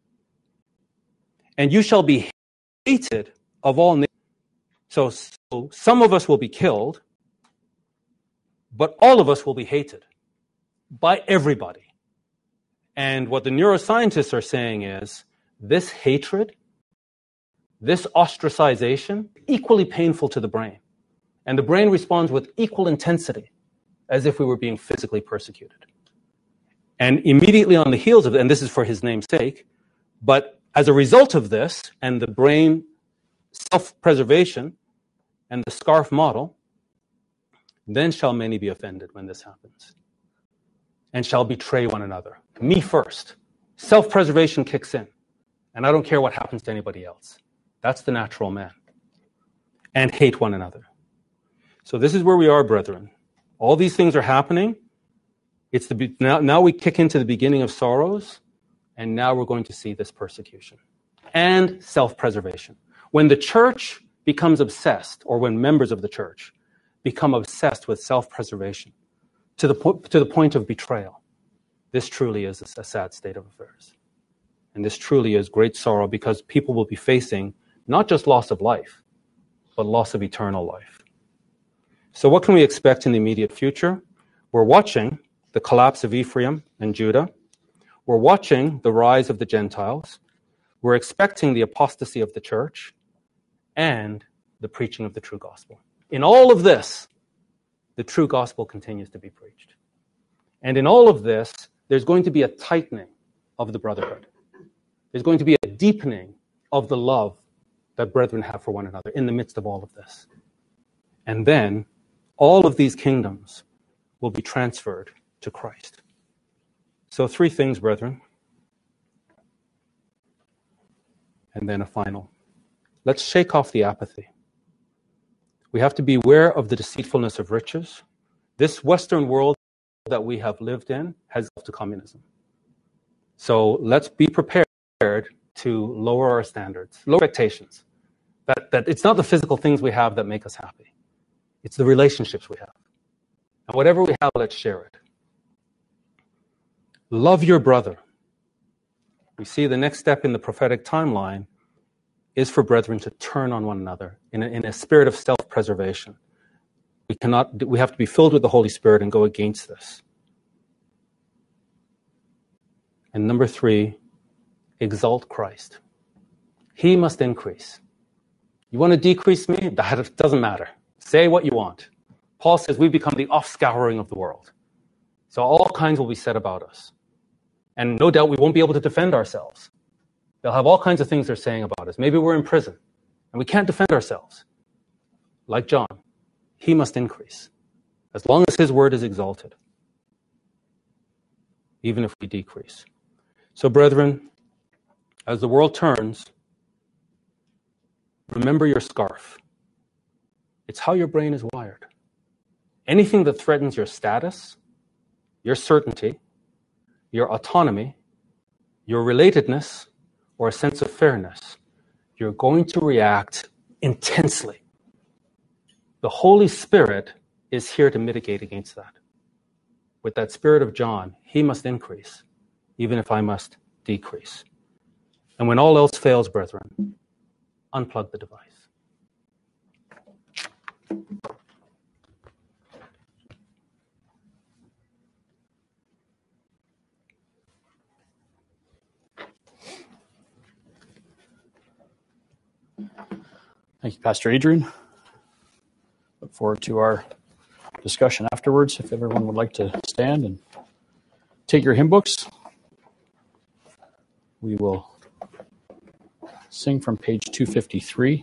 And you shall be hated of all nations. So some of us will be killed, but all of us will be hated by everybody. And what the neuroscientists are saying is this hatred, this ostracization, equally painful to the brain. And the brain responds with equal intensity as if we were being physically persecuted. And immediately on the heels of it, and this is for his name's sake, but as a result of this, and the brain self-preservation, and the scarf model, then shall many be offended when this happens, and shall betray one another. Me first. Self-preservation kicks in, and I don't care what happens to anybody else. That's the natural man. And hate one another. So this is where we are, brethren. All these things are happening. Now we kick into the beginning of sorrows. And now we're going to see this persecution and self-preservation. When the church becomes obsessed, or when members of the church become obsessed with self-preservation to the point of betrayal, this truly is a sad state of affairs. And this truly is great sorrow, because people will be facing not just loss of life, but loss of eternal life. So what can we expect in the immediate future? We're watching the collapse of Ephraim and Judah. We're watching the rise of the Gentiles. We're expecting the apostasy of the church and the preaching of the true gospel. In all of this, the true gospel continues to be preached. And in all of this, there's going to be a tightening of the brotherhood. There's going to be a deepening of the love that brethren have for one another in the midst of all of this. And then all of these kingdoms will be transferred to Christ. So 3 things, brethren. And then a final. Let's shake off the apathy. We have to be aware of the deceitfulness of riches. This Western world that we have lived in has led to communism. So let's be prepared to lower our standards, lower expectations. That it's not the physical things we have that make us happy. It's the relationships we have. And whatever we have, let's share it. Love your brother. We see the next step in the prophetic timeline is for brethren to turn on one another in a spirit of self-preservation. We have to be filled with the Holy Spirit and go against this. And number 3, exalt Christ. He must increase. You want to decrease me? That doesn't matter. Say what you want. Paul says we've become the offscouring of the world. So all kinds will be said about us. And no doubt we won't be able to defend ourselves. They'll have all kinds of things they're saying about us. Maybe we're in prison and we can't defend ourselves. Like John, he must increase as long as his word is exalted, even if we decrease. So brethren, as the world turns, remember your scarf. It's how your brain is wired. Anything that threatens your status, your certainty, your autonomy, your relatedness, or a sense of fairness, you're going to react intensely. The Holy Spirit is here to mitigate against that. With that spirit of John, he must increase, even if I must decrease. And when all else fails, brethren, unplug the device. Thank you, Pastor Adrian. Look forward to our discussion afterwards. If everyone would like to stand and take your hymn books, we will sing from page 253.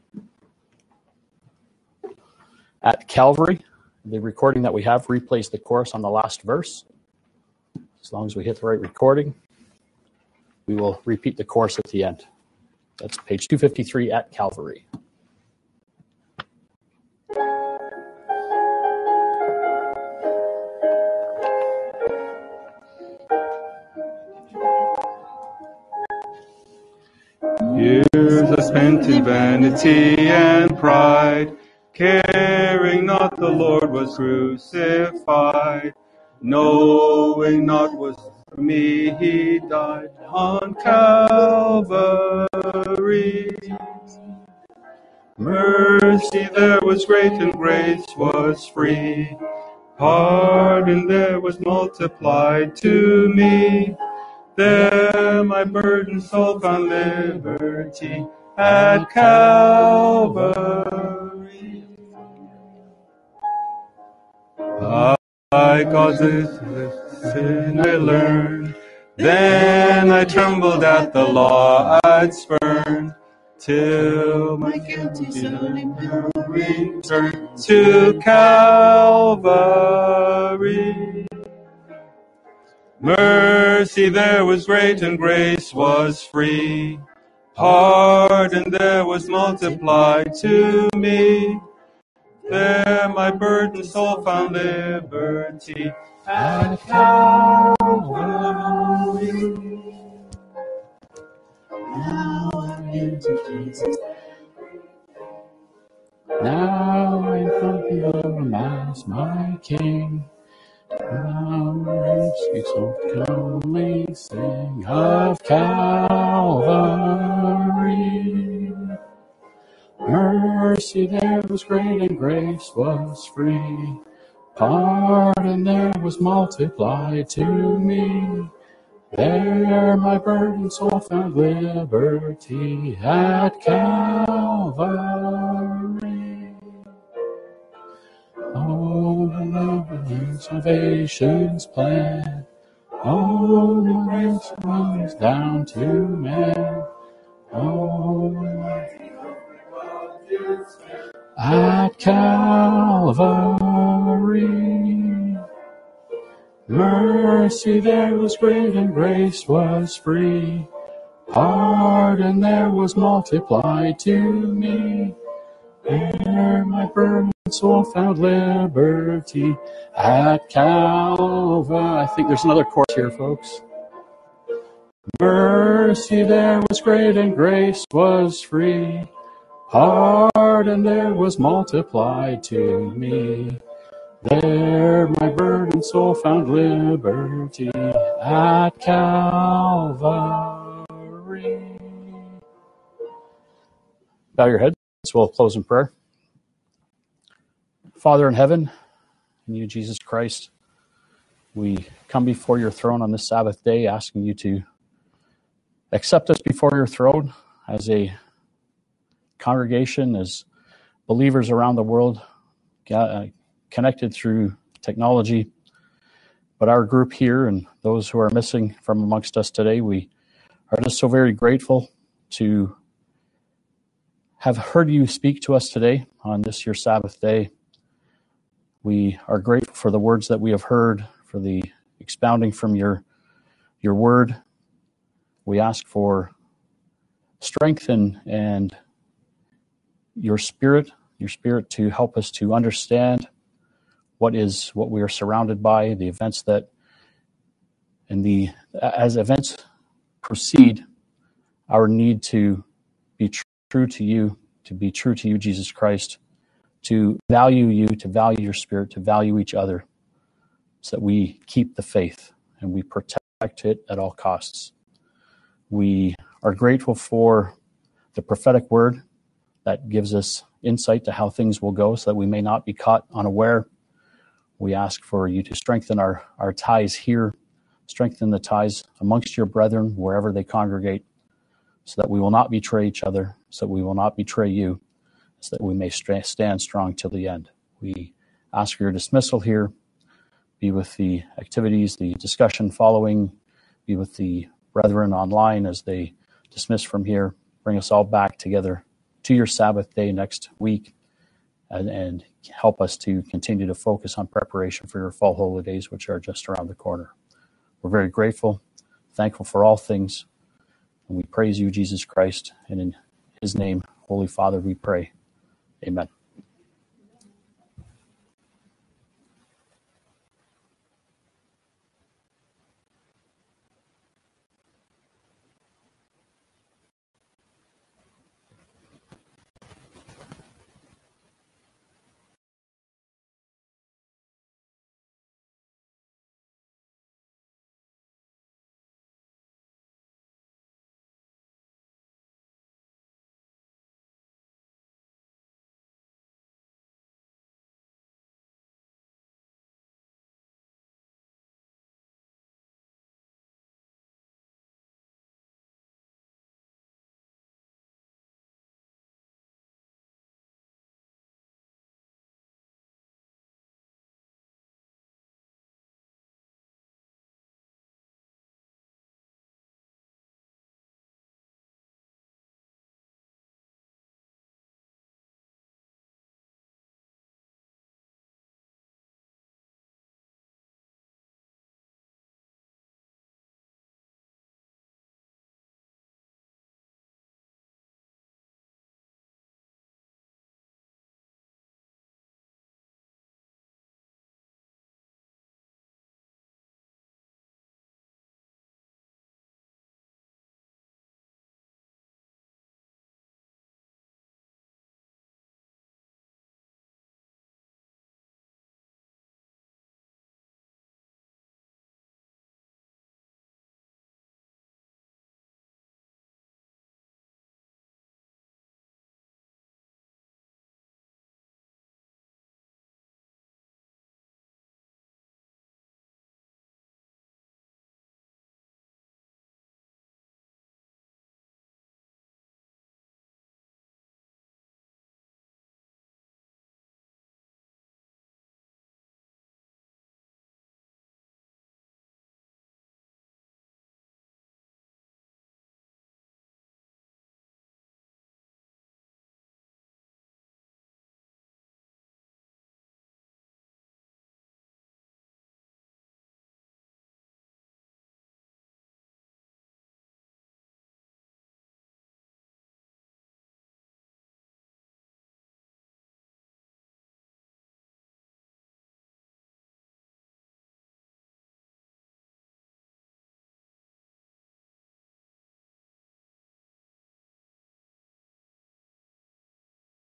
At Calvary, the recording that we have replays the chorus on the last verse. As long as we hit the right recording, we will repeat the chorus at the end. That's page 253 at Calvary. Years are spent in vanity and pride, caring not the Lord was crucified, knowing not was for me he died on Calvary. Mercy there was great and grace was free, pardon there was multiplied to me. There my burdened soul found liberty at Calvary. By God's sin I learned, then I trembled at the law I'd spurned, till my guilty soul returned to Calvary. Mercy there was great and grace was free, pardon there was multiplied to me. There my burdened soul found liberty at Calvary. Now I'm into Jesus. Now I come to Him as my King. Now speaks so calmly, sing of Calvary. Mercy there was great and grace was free. Pardon there was multiplied to me. There my burdened soul found liberty at Calvary. Oh, the salvation's plan. Oh, the grace runs down to man. Oh, at Calvary. Mercy there was great and grace was free. Pardon there was multiplied to me. There my burdened soul found liberty at Calvary. I think there's another chorus here, folks. Mercy there was great and grace was free. Pardon there was multiplied to me. There my burdened soul found liberty at Calvary. Bow your heads. We'll close in prayer. Father in heaven, in you, Jesus Christ, we come before your throne on this Sabbath day, asking you to accept us before your throne as a congregation, as believers around the world, connected through technology. But our group here and those who are missing from amongst us today, we are just so very grateful to have heard you speak to us today on this your Sabbath day. We are grateful for the words that we have heard, for the expounding from your word. We ask for strength and your spirit to help us to understand what we are surrounded by, the events as events proceed, our need to be true to you, Jesus Christ, to value you, to value your spirit, to value each other, so that we keep the faith and we protect it at all costs. We are grateful for the prophetic word that gives us insight to how things will go so that we may not be caught unaware. We ask for you to strengthen our ties here, strengthen the ties amongst your brethren wherever they congregate, so that we will not betray each other, so that we will not betray you, so that we may stand strong till the end. We ask for your dismissal here. Be with the activities, the discussion following. Be with the brethren online as they dismiss from here. Bring us all back together to your Sabbath day next week, and help us to continue to focus on preparation for your fall holy days, which are just around the corner. We're very grateful, thankful for all things, and we praise you, Jesus Christ, and in his name, Holy Father, we pray. Amen.